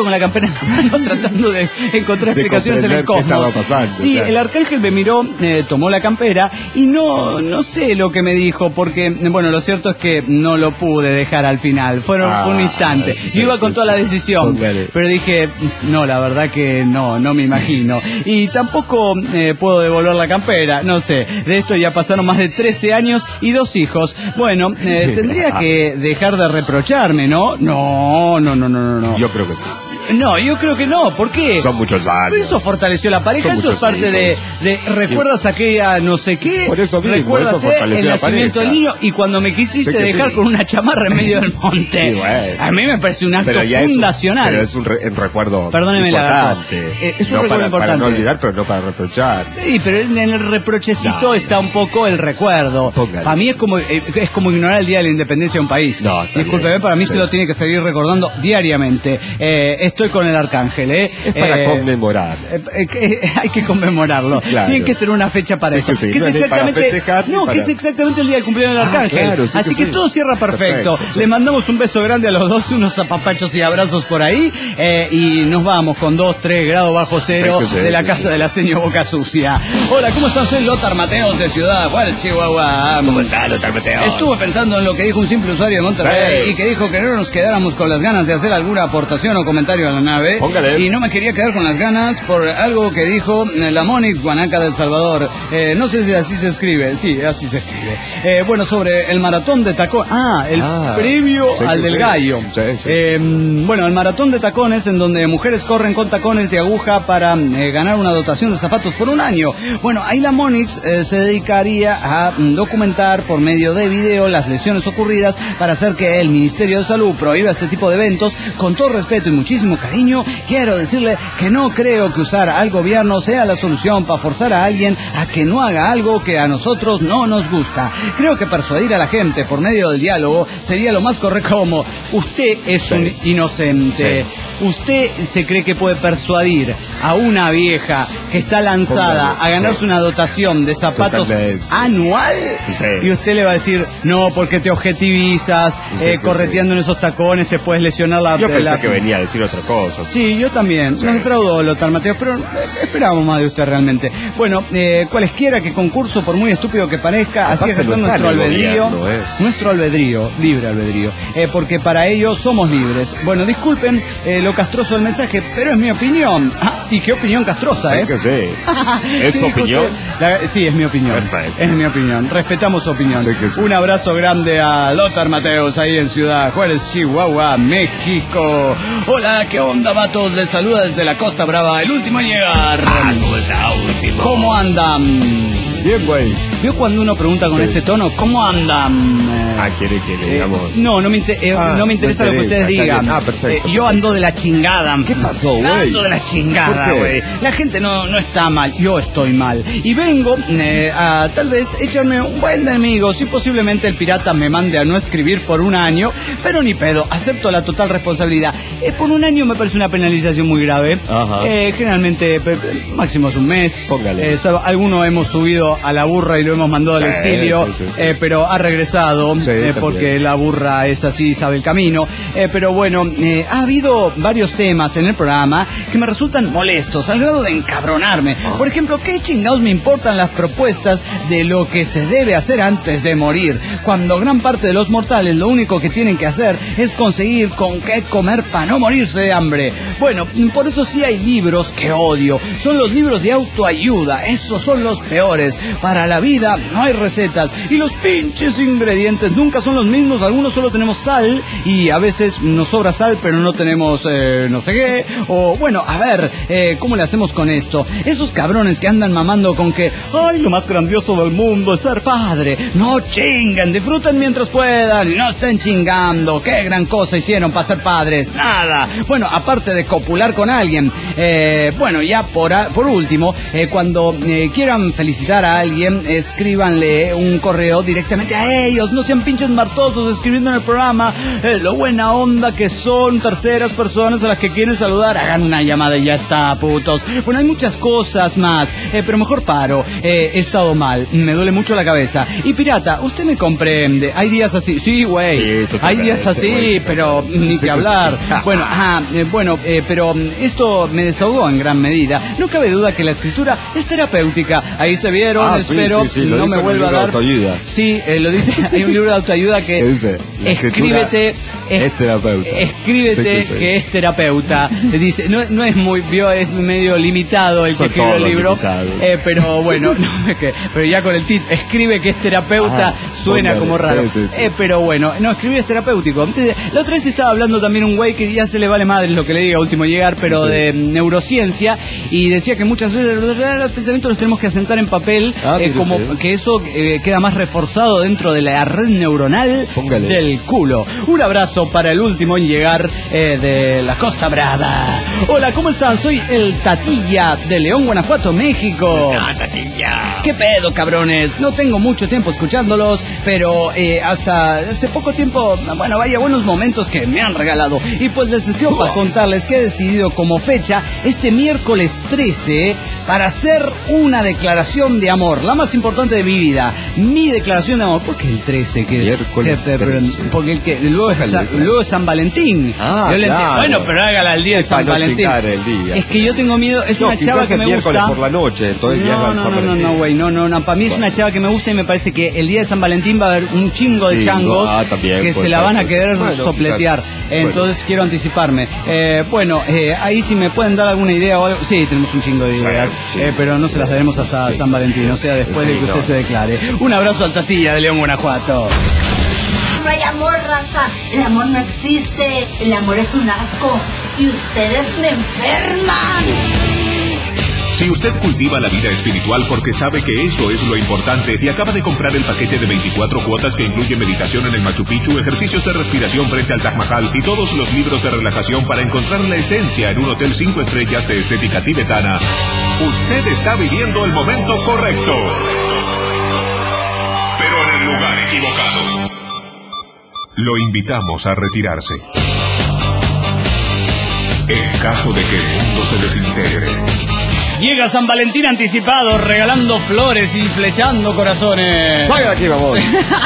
con la campera en la mano tratando de encontrar De explicaciones en el comprender cosmos. qué estaba pasando, Sí, claro. el arcángel me miró, eh, tomó la campera y no, no sé lo que me dijo, porque, bueno, lo cierto es que no lo pude dejar al final. Fueron Ah, fue un instante. sí, Yo iba sí, con toda sí. la decisión, Póngale. pero dije, no, la verdad que no, no me imagino. Y tampoco eh, puedo devolver la campera, no sé. De esto ya pasaron más de trece años y dos hijos. Bueno, eh, tendría que dejar de reprocharme, ¿no? No, no, no, no, no, no. Yo creo que sí. No, yo creo que no. ¿Por qué? Son muchos años. Pero eso fortaleció la pareja, Son eso es muchos parte de, hijos. de ¿recuerdas aquella no sé qué? Por eso mismo, ¿Recuerdas eso fortaleció el la nacimiento pareja. del niño? Y cuando me quisiste Sé que dejar sí. con una chamarra en medio del monte. Sí, bueno. A mí me parece un acto Pero ya es un- fundacional. pero es un, re- un recuerdo Perdóneme, lagarto. importante. Eh, es un No recuerdo para, importante. Para no olvidar, pero no para reprochar. Sí, pero en el reprochecito No. está un poco el recuerdo. Póngale. Para mí es como eh, es como ignorar el Día de la Independencia de un país. No, está Discúlpeme, bien. para mí Sí. se lo tiene que seguir recordando diariamente. Eh, estoy con el arcángel, ¿eh? Es para Eh, conmemorar. Eh, eh, que hay que conmemorarlo. Claro. Tienen que tener una fecha para Sí, eso. que sí. Que es No, ni para exactamente, festejar, ni no, que para- es exactamente el día del cumpleaños del Ah, arcángel. claro, sí Así que que sí. todo cierra perfecto. Perfecto, sí. Le mandamos un beso grande a los dos, unos apapachos y abrazos por ahí, eh, y nos vamos con dos, tres grados bajo cero Sí que sí, de la sí, casa sí. de la señora Boca Sucia. Hola, ¿cómo están? Soy Lothar Mateos de Ciudad Juárez, Chihuahua. ¿Cómo está, Lothar Mateo? Estuve pensando en lo que dijo un simple usuario de Monterrey Sí. y que dijo que no nos quedáramos con las ganas de hacer alguna aportación o comentario a la nave. Póngale. Y no me quería quedar con las ganas por algo que dijo eh, la Monix Guanaca del Salvador. Eh, no sé si así se escribe. Sí, así se escribe. Eh, bueno, sobre el maratón de tacón. Ah, el Ah, previo sí que al del sí. gallo. Sí, sí. Eh, bueno, el maratón de tacones en donde mujeres corren con tacones de aguja para eh, ganar una dotación de zapatos por un año. Bueno, ahí la Monix eh, se dedicaría a mm, documentar por medio de video las lesiones ocurridas para hacer que el Ministerio de Salud prohíba este tipo de eventos. Con todo respeto y muchísimo cariño, quiero decirle que no creo que usar al gobierno sea la solución para forzar a alguien a que no haga algo que a nosotros no nos gusta. Creo que persuadir a la gente por medio del diálogo sería lo más correcto, como usted es Sí. un inocente. Sí. Usted se cree que puede persuadir a una vieja que está lanzada Póngale, a ganarse sí. una dotación de zapatos Totalmente. anual, Sí. y usted le va a decir, no, porque te objetivizas, Sí, eh, que correteando en esos tacones te puedes lesionar la... Yo pensé la- que venía a decir otra cosa. Sí, yo también. Sí. Nos defraudó Lothar Mateos, pero eh, esperábamos más de usted realmente. Bueno, eh, cualesquiera que concurso, por muy estúpido que parezca, así Aparte ejercer no está nuestro en el albedrío. gobierno, ¿eh? Nuestro albedrío, libre albedrío. Eh, porque para ello somos libres. Bueno, disculpen eh, lo castroso del mensaje, pero es mi opinión. Ah, y qué opinión castrosa, Sí ¿eh? que sí. ¿Es ¿Qué su dijo opinión? usted? La- sí, es mi opinión. Perfecto. Es mi opinión. Respetamos su opinión. Sí que sí. Un abrazo grande a Lothar Mateos ahí en Ciudad Juárez, Chihuahua, México. Hola, ¿qué onda, vatos? Les saluda desde la Costa Brava, el último a llegar. Ah, ¿cómo está, último? ¿Cómo andan? Bien, güey. ¿Vio cuando uno pregunta con Sí. este tono? ¿Cómo andan? Eh, Ah, quiere que le eh, digamos. no, no me, inter- eh, Ah, no me interesa no lo que interesa, ustedes está digan. bien. Ah, perfecto. Eh, yo ando de la chingada. ¿Qué pasó, güey? Ando de la chingada, ¿Por qué? güey. La gente no, no está mal, yo estoy mal. Y vengo eh, a tal vez echarme un buen de amigos y posiblemente el pirata me mande a no escribir por un año, pero ni pedo, acepto la total responsabilidad. Eh, por un año me parece una penalización muy grave. Ajá. Eh, generalmente, pe- pe- máximo es un mes. Póngale. Eh, salvo- algunos hemos subido a la burra y lo hemos mandado al Sí, exilio, sí, sí, sí. eh, pero ha regresado, Sí, eh, también. porque la burra es así, sabe el camino. Eh, pero bueno, eh, ha habido varios temas en el programa que me resultan molestos, al grado de encabronarme. Por ejemplo, ¿qué chingados me importan las propuestas de lo que se debe hacer antes de morir? Cuando gran parte de los mortales lo único que tienen que hacer es conseguir con qué comer para no morirse de hambre. Bueno, por eso sí hay libros que odio. Son los libros de autoayuda. Esos son los peores. Para la vida no hay recetas. Y los pinches ingredientes nunca son los mismos. Algunos solo tenemos sal y a veces nos sobra sal, pero no tenemos eh, no sé qué. O bueno, a ver, eh, ¿cómo le hacemos con esto? Esos cabrones que andan mamando con que, ay, lo más grandioso del mundo es ser padre. No chingan, disfruten mientras puedan y no estén chingando. ¿Qué gran cosa hicieron para ser padres? Nada. Bueno, aparte de copular con alguien. Eh, bueno, ya por, a- por último, eh, cuando eh, quieran felicitar a alguien, escríbanle un correo directamente a ellos. No sean pinches martosos escribiendo en el programa eh, lo buena onda que son terceras personas a las que quieren saludar. Hagan una llamada y ya está, putos. Bueno, hay muchas cosas más, eh, pero mejor paro. Eh, he estado mal, me duele mucho la cabeza. Y pirata, usted me comprende. Hay días así, sí, güey. Sí, hay días así, wey, pero ni que hablar. Bueno, ajá, eh, bueno, eh, pero esto me desahogó en gran medida. No cabe duda que la escritura es terapéutica. Ahí se vieron, ah, espero sí, sí, sí, no me vuelva a dar. Sí, eh, lo dice. Hay un libro de autoayuda que dice, escríbete, es, es terapeuta. Escríbete sí, sí, sí. que es terapeuta. Dice, no, no es muy, vio, es medio limitado el Son que escribe el libro, eh, pero bueno, no, es que, pero ya con el título, escribe que es terapeuta, Ajá, suena póngale, como raro. Sí, sí, sí. Eh, pero bueno, no, escribir es terapéutico. Entonces, la otra vez estaba hablando también un güey que ya se le vale madre lo que le diga último llegar, pero sí. de neurociencia, y decía que muchas veces los pensamientos los tenemos que asentar en papel, ah, eh, como sí. que eso eh, queda más reforzado dentro de la red neuronal Póngale. del culo. Un abrazo para el último en llegar eh, de la Costa Brava. Hola, ¿cómo están? Soy el Tatilla de León, Guanajuato, México. Ah, Tatilla. ¿Qué pedo, cabrones? No tengo mucho tiempo escuchándolos, pero eh, hasta hace poco tiempo, bueno, vaya buenos momentos que me han regalado. Y pues les escribo oh. para contarles que he decidido como fecha este miércoles trece para hacer una declaración de amor, la más importante de mi vida. Mi declaración de amor. ¿Por qué el trece? Que, miércoles que, trece. Porque el que, luego, es, luego es San Valentín. Ah, yo le claro. Bueno, pero hágala el día de San Valentín. El día. Es que yo tengo miedo, es no, una chava que me miércoles gusta. por la noche, entonces no, no, no, no, no, güey, no, no, no, para mí es bueno. una chava que me gusta y me parece que el día de San Valentín va a haber un chingo de sí, changos ah, también, que se la van a querer bueno, sopletear. Quizás, entonces bueno. quiero anticiparme. Eh, bueno, eh, ahí si me pueden dar alguna idea o algo. Sí, tenemos un chingo de ideas, sí, sí, eh, pero no se las daremos hasta sí. San Valentín, o sea, después sí, de que usted no. se declare. Un abrazo al Tatilla de León, Guanajuato. No hay amor, raza. El amor no existe. El amor es un asco. Y ustedes me enferman. Si usted cultiva la vida espiritual porque sabe que eso es lo importante y acaba de comprar el paquete de veinticuatro cuotas que incluye meditación en el Machu Picchu, ejercicios de respiración frente al Taj Mahal y todos los libros de relajación para encontrar la esencia en un hotel cinco estrellas de estética tibetana, usted está viviendo el momento correcto, pero en el lugar equivocado. Lo invitamos a retirarse. En caso de que el mundo se desintegre. Llega San Valentín anticipado, regalando flores y flechando corazones. ¡Salga de aquí, mamón!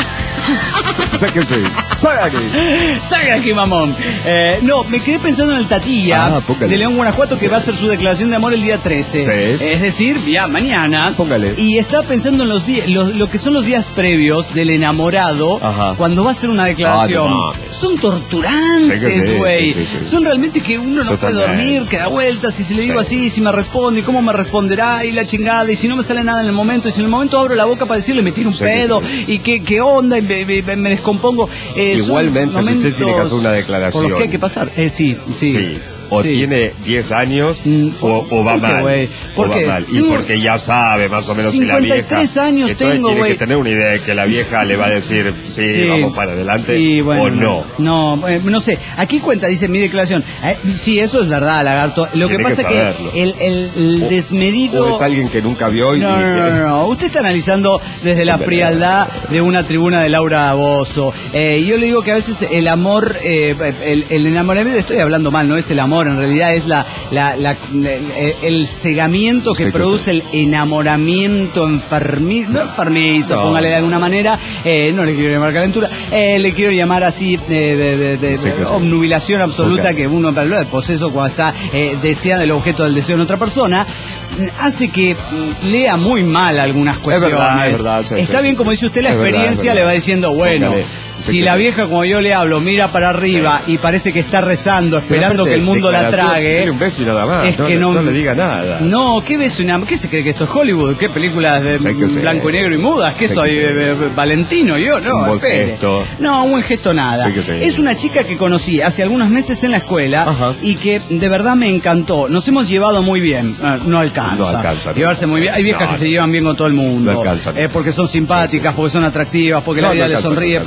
Sáquense. ¡Salga de aquí! ¡Salga de aquí, mamón! Eh, no, me quedé pensando en el Tatilla ah, de León, Guanajuato, que sí. va a hacer su declaración de amor el día trece. Sí. Es decir, ya mañana. Póngale. Y estaba pensando en los días, lo, lo que son los días previos del enamorado, Ajá. cuando va a hacer una declaración. Ah, no, son torturantes, güey. Sí, sí, sí, sí. Son realmente que uno no Totalmente. puede dormir, que da vueltas, y si le digo sí. así, si me responde, y cómo me responderá, y la chingada, y si no me sale nada en el momento, y si en el momento abro la boca para decirle, me tiro un sí, pedo, sí, sí. y qué, qué onda, y me, me, me descompongo. Eh, Igualmente, si usted tiene que hacer una declaración. Por lo que hay que pasar. Eh, sí, sí. Sí. O sí. tiene diez años mm, o, o va mal. Wey? O va mal. Y porque ya sabe más o menos si la vieja. cincuenta y tres años entonces tengo, tiene wey. que tener una idea de que la vieja le va a decir sí, sí. vamos para adelante sí, bueno, o no. No, eh, no sé. Aquí cuenta, dice mi declaración. Eh, sí, eso es verdad, lagarto. Lo tiene que pasa es que, que el, el, el o, desmedido. O es alguien que nunca vio y. No, no, no, no, no. Usted está analizando desde la frialdad de una tribuna de Laura Bozzo. Eh, yo le digo que a veces el amor, eh, el, el enamoramiento, estoy hablando mal, no es el amor, en realidad es la La, la, el, el cegamiento que sí, produce que sí. el enamoramiento enfermizo, no enfermizo, no. póngale de alguna manera, eh, no le quiero llamar calentura, eh, le quiero llamar así eh, de, de, de, sí, de obnubilación absoluta, okay. que uno habla de poseso cuando está eh, deseando el objeto del deseo en otra persona, hace que lea muy mal algunas cuestiones. Es verdad, es verdad. Sí, está sí, bien, sí, como dice usted, la es experiencia verdad, le va diciendo, bueno, póngale. Si la vieja, como yo le hablo, mira para arriba sí. y parece que está rezando, esperando que el mundo la trague. Dale un beso y nada más. Es no, que no, no le diga nada. No, ¿qué beso y nada más? ¿Qué se cree que esto es Hollywood? ¿Qué películas de sí blanco y negro y mudas? ¿Qué sí soy? Que eh, Valentino, yo, no, un buen espere. gesto. No, un buen gesto nada. Sí sí. Es una chica que conocí hace algunos meses en la escuela Ajá. y que de verdad me encantó. Nos hemos llevado muy bien. No alcanza. No alcanza. Llevarse muy bien. Hay viejas no, que se llevan bien con todo el mundo. No alcanza. Eh, porque son simpáticas, sí, sí. porque son atractivas, porque no, la vida no les sonríe, no porque fluye.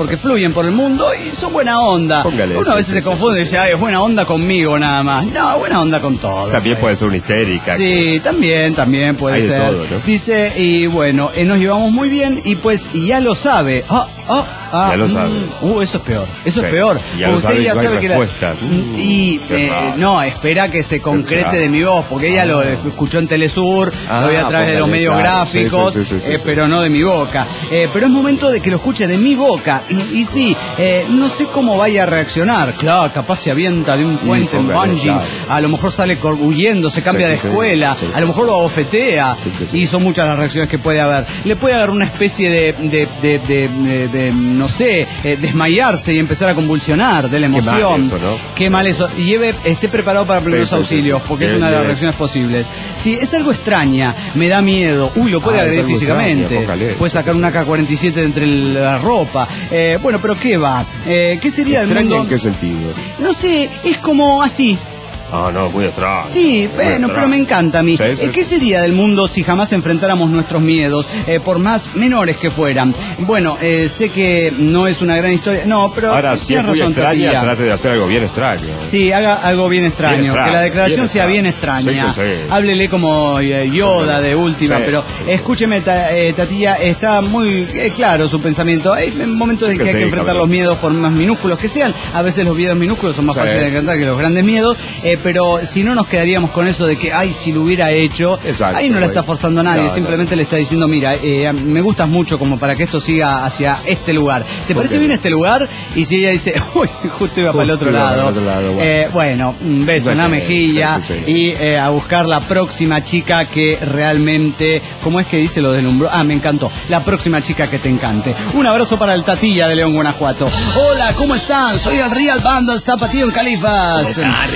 bien por el mundo y son buena onda. Póngale Uno eso, a veces sí, se confunde y dice, ay, es buena onda conmigo nada más. No, buena onda con todo. También puede ser una histérica. Sí, también, también puede Hay de ser. todo, ¿no? Dice, y bueno, eh, nos llevamos muy bien y pues y ya lo sabe. Ah, ah, ah, Ya lo mm, sabe. Uh, eso es peor. Eso Sí, es peor. ya lo Usted sabe y ya no hay sabe que la- respuesta. Mm, y qué eh, raro. no, espera que se concrete de mi voz, porque ella lo escuchó en Telesur, Ah, lo vi a través de los póngale, medios claro. gráficos, Sí, sí, sí, sí, eh, sí. pero no de mi boca. Eh, pero es momento de que lo escuche de mi boca. Y sí, eh, no sé cómo vaya a reaccionar. Claro, capaz se avienta de un puente en póngale, bungee, claro. a lo mejor sale cor- huyendo, se cambia Sí, de sí, escuela, sí, sí, a lo mejor lo abofetea, Sí, sí, sí. y son muchas las reacciones que puede haber. Le puede dar una especie de, de, de, de- de- de, no sé, eh, desmayarse y empezar a convulsionar de la Qué mal emoción. eso, ¿no? Qué Sí. mal eso. Y lleve, esté preparado para primeros Sí, sí, auxilios, sí, sí. porque es Bien, una de las bien. reacciones posibles. Sí, es algo extraña, me da miedo. Uy, lo puede Ah, es agredir algo físicamente. extraño, póngale, Puede sí, sacar sí. una K cuarenta y siete de entre el- la ropa. Eh, bueno, pero ¿qué va? Eh, ¿Qué sería el ¿Extraña mundo? en qué sentido? No sé, es como así. Ah, no, muy extraño. Sí, Muy bueno, extraño. pero me encanta a mí. Sí, sí, Eh, ¿Qué sí. sería del mundo si jamás enfrentáramos nuestros miedos, eh, por más menores que fueran? Bueno, eh, sé que no es una gran historia. No, pero Ahora, si es tienes muy razón, extraña, Tatilla. trate de hacer algo bien extraño. ¿eh? Sí, haga algo bien extraño, Bien extraño, que la declaración bien sea bien extraño. extraña. Sí, que sí. Háblele como eh, Yoda de última, Sí. pero escúcheme, ta- eh, Tatilla, está muy eh, claro su pensamiento. Hay momentos en Sí que que hay que sí, enfrentar cabrón. los miedos por más minúsculos que sean. A veces los miedos minúsculos son más Sí. fáciles de enfrentar que los grandes miedos, eh, pero si no nos quedaríamos con eso de que, ay, si lo hubiera hecho, Exacto, ahí no la güey. está forzando a nadie, No, no. simplemente le está diciendo, mira, eh, me gustas mucho como para que esto siga hacia este lugar. ¿Te parece Ok. bien este lugar? Y si ella dice, uy, justo iba para el otro Justo iba para lado. el otro lado, bueno. Eh, bueno, un beso en la Bueno, mejilla sí, sí. y eh, a buscar la próxima chica que realmente, ¿cómo es que dice lo del umbro? Ah, me encantó. La próxima chica que te encante. Un abrazo para el Tatilla de León, Guanajuato. Hola, ¿cómo están? Soy el Real Banda, está Patillo en Califas.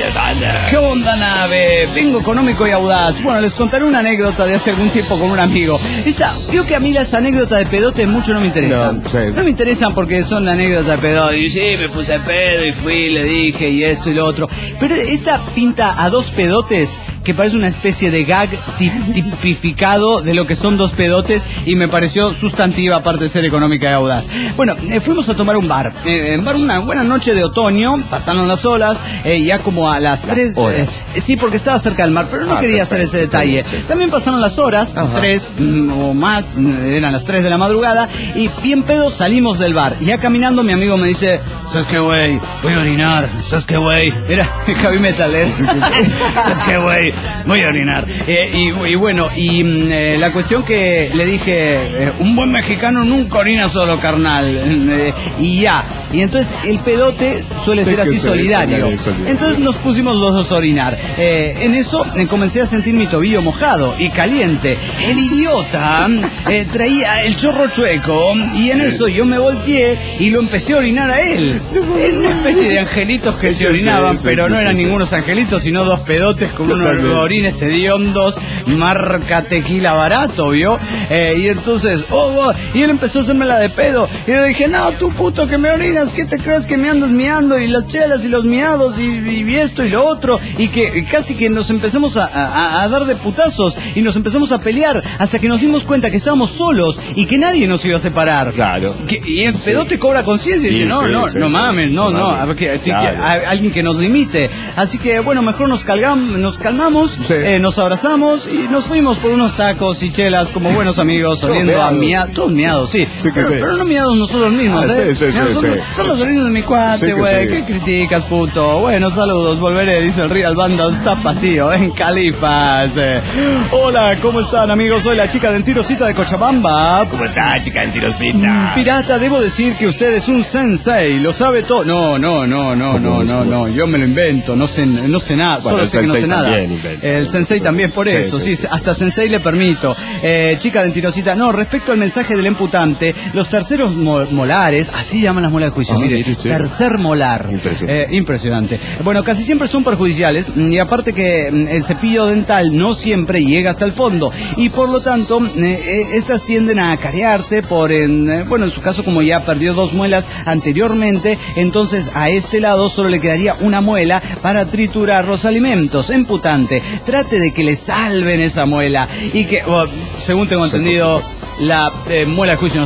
¿Qué onda, nave? Vengo económico y audaz. Bueno, les contaré una anécdota de hace algún tiempo con un amigo. Esta, creo que a mí las anécdotas de pedote mucho no me interesan. No, sí. No me interesan porque son la anécdota de pedote. Y sí, me puse a pedo y fui, le dije y esto y lo otro. Pero esta pinta a dos pedotes que parece una especie de gag tip- tipificado de lo que son dos pedotes y me pareció sustantiva aparte de ser económica y audaz. Bueno, eh, fuimos a tomar un bar. Eh, en bar una buena noche de otoño, pasaron las olas, eh, ya como a las tres. horas. eh, sí, porque estaba cerca del mar, pero no Ah, quería hacer perfecto, ese detalle. sí, sí. También pasaron las horas, Ajá. tres mm, o más, mm, eran las tres de la madrugada, y bien pedo salimos del bar. Ya caminando mi amigo me dice, ¿sabes qué, güey? Voy a orinar. ¿Sabes qué, güey? Era heavy metal, ¿eh? ¿Sabes qué, güey? Voy a orinar. Eh, y, y bueno, y mm, eh, la cuestión que le dije, eh, un buen mexicano nunca orina solo, carnal. Eh, y ya. Y entonces el pedote suele Sí ser que así se- solidario. sí, solidario. Entonces nos pusimos los dos a orinar. Eh, en eso eh, comencé a sentir mi tobillo mojado y caliente. El idiota eh, traía el chorro chueco y en eso yo me volteé y lo empecé a orinar a él. Era una especie de angelitos que Sí, se sí, orinaban, sí, pero sí, no sí, eran sí. ningunos angelitos, sino dos pedotes con unos Totalmente. orines hediondos, marca tequila barato, ¿vio? Eh, y entonces, oh, oh, y él empezó a hacerme la de pedo. Y le dije, no, tú puto que me orinas, ¿qué te crees que me andas miando? Y las chelas y los miados y, y esto y lo otro. Y que casi que nos empezamos a, a- a dar de putazos y nos empezamos a pelear hasta que nos dimos cuenta que estábamos solos y que nadie nos iba a separar. Claro. Que- y el pedote cobra conciencia y Sí, dice, no, sí, no, sí, no sí. mames, no, No no, mames. a ver, que- que- Claro. a- alguien que nos limite. Así que bueno, mejor nos, calgam- nos calmamos, Sí. eh, nos abrazamos y nos fuimos por unos tacos y chelas como buenos amigos, Todos oliendo a miados. miados, todos miados, sí, Sí que pero, sí. pero no miados nosotros mismos, Ah, ¿eh? sí, sí, sí, Miados son, sí. son los orinos de mi Sí cuate, que güey, sí. ¿qué criticas, puto? Bueno, saludos, volveré, dice el Real Banda, está patío, en Califas. eh. Hola, ¿cómo están, amigos? Soy la chica dentirosita de Cochabamba. ¿Cómo está, chica Mm, mentirosita? Pirata, debo decir que usted es un sensei, lo sabe todo. No, no, no, no, no, no, no, yo me lo invento, no sé, no sé nada, Bueno, solo el sé que no sé sensei nada. también inventa. El sensei también por Sí, eso, sí, sí, sí. hasta sensei le permito. Eh, chica dentirosita, no, respecto al mensaje del imputante, los terceros mo- molares, así llaman las muelas de juicio, Ah, mire, mire usted. tercer molar. Impresionante. Eh, impresionante. Bueno, casi siempre son perjudiciales y aparte que mm, el cepillo dental no siempre llega hasta el fondo y por lo tanto eh, eh, estas tienden a carearse por, en, eh, bueno, en su caso como ya perdió dos muelas anteriormente, entonces a este lado solo le quedaría una muela para triturar los alimentos. Imputante, trate de que le salven esa muela y que, oh, según tengo entendido, la eh, muela de juicio no se salva.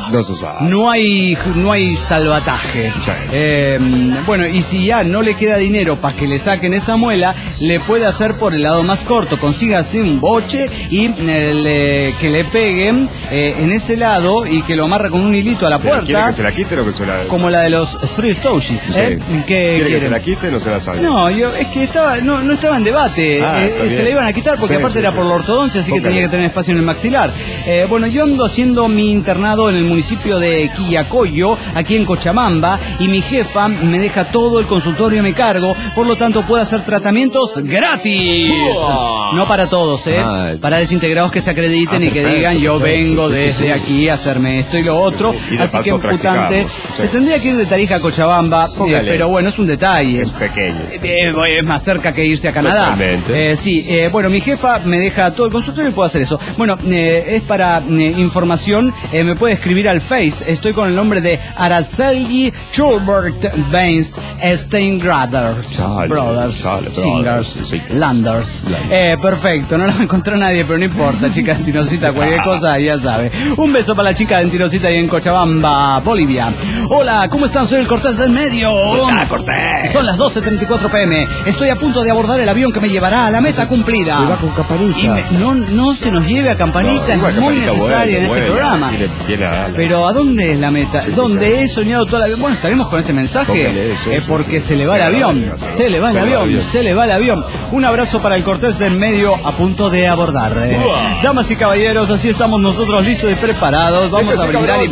No se sabe. No hay, no hay salvataje. Sí. Eh, bueno, y si ya no le queda dinero para que le saquen esa muela, le puede hacer por el lado más corto. Consígase un boche y eh, le, que le peguen eh, en ese lado y que lo amarre con un hilito a la puerta. ¿Quiere que se la quiten o que se la...? Como la de los Three Stooges, ¿eh? Sí. ¿Qué ¿Quiere que se la quiten o se la salga? No, yo, es que estaba, no, no estaba en debate. Ah, eh, se la iban a quitar porque sí, aparte sí, era sí. por la ortodoncia, así Póngale. que tenía que tener espacio en el maxilar. Eh, bueno, yo ando haciendo mi internado en el municipio de Quillacoyo, aquí en Cochabamba, y mi jefa me deja todo el consultorio a mi cargo, por lo tanto puedo hacer tratamientos gratis. Uah. No para todos, ¿eh? Ah, para desintegrados que se acrediten ah, y que perfecto, digan yo perfecto, vengo sí, desde sí. aquí a hacerme esto y lo otro. Y de Así paso que en Putante practicamos, sí. se tendría que ir de Tarija a Cochabamba, eh, Póngale. pero bueno, es un detalle. Es pequeño. Eh, es más cerca que irse a Canadá. Totalmente. Eh, sí, eh, bueno, mi jefa me deja todo el consultorio y puedo hacer eso. Bueno, eh, es para eh, información, eh, me puede escribir al Face. Estoy con el nombre de Araceli Schubert Baines Steingrader Sale, Brothers, sale, Singers, sí. Landers. Eh, perfecto, no lo encontró nadie, pero no importa, chica dentinocita, cualquier cosa, ya sabe. Un beso para la chica dentinocita ahí en Cochabamba, Bolivia. Hola, ¿cómo están? Soy el Cortés del Medio. Hola, Cortés. Son las doce treinta y cuatro pm. Estoy a punto de abordar el avión que me llevará a la meta cumplida. Se va con Campanita. Y me- no, no se nos lleve a Campanita, No, es igual muy Campanita necesaria vuela, en este vuela, programa. tiene- tiene alas. Pero ¿a dónde es la meta? Sí, sí, ¿Dónde sí. he soñado toda la vida? Bueno, estaremos con este mensaje. Póngale, sí, eh, sí, porque sí. se le va Se el le va, avión. se le va. Se le va el Se le va el avión. avión. Se le va el avión. Un abrazo para el Cortés del Medio a punto de abordar. eh. Uah. Damas y caballeros, así estamos nosotros listos y preparados. Vamos Siéntese, a brindar y cabrón.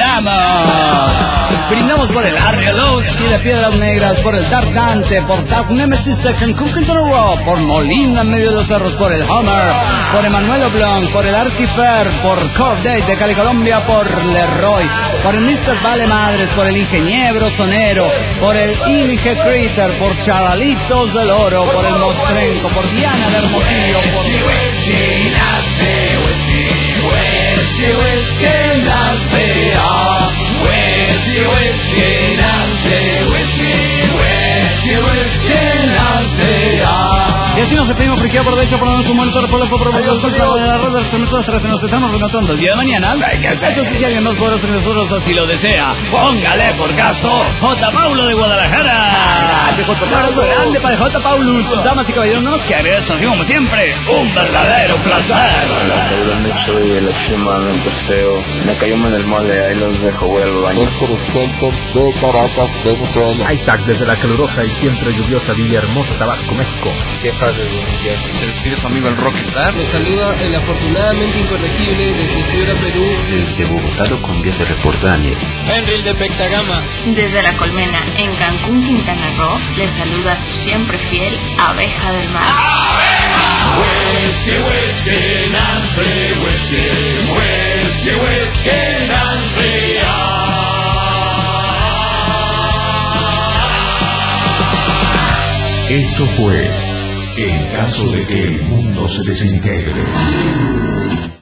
brindamos. Brindamos por el Arriolowski de Piedras Negras, por el Dark Dante, por Dark Nemesis de Cancún, Quintana Roo, por Molina en medio de los cerros, por el Hammer, por Emanuel Oblong, por el Artifer, por Corday de Cali, Colombia, por Leroy, por el mister Vale Madres, por el Ingeniero Sonero, por el Inge Critter, por Charalitos del Oro, por el Mostrenco, por Diana de Hermosillo, por... Y así nos despedimos, friquea por derecho, por su monitor, por la por por los soldados de la red, hasta nosotros nos estamos reencontrando el día de mañana. Eso sí, si alguien más poderoso que nosotros así lo desea, póngale por caso J. Paulo de Guadalajara. Un abrazo grande para J. Paulus. Damas y caballeros, no nos quede eso, así como siempre, un verdadero placer. Realmente soy el extremadamente feo. Me cayó en el mole, ahí los dejo, voy al baño. de Caracas, Venezuela. Isaac desde la calurosa y siempre lluviosa Villahermosa, Tabasco, México. ¿Qué fase de buenos días? Se despide su amigo el Rockstar. Les saluda el afortunadamente incorregible desde Piura, Perú. Desde Bogotá lo convía se reporta Daniel. Henry de Pectagama. Desde La Colmena, en Cancún, Quintana Roo, les saluda su siempre fiel Abeja del Mar. Whisky, whisky, Nancy, whisky, whisky, whisky, Nancy. Esto fue En caso de que el mundo se desintegre.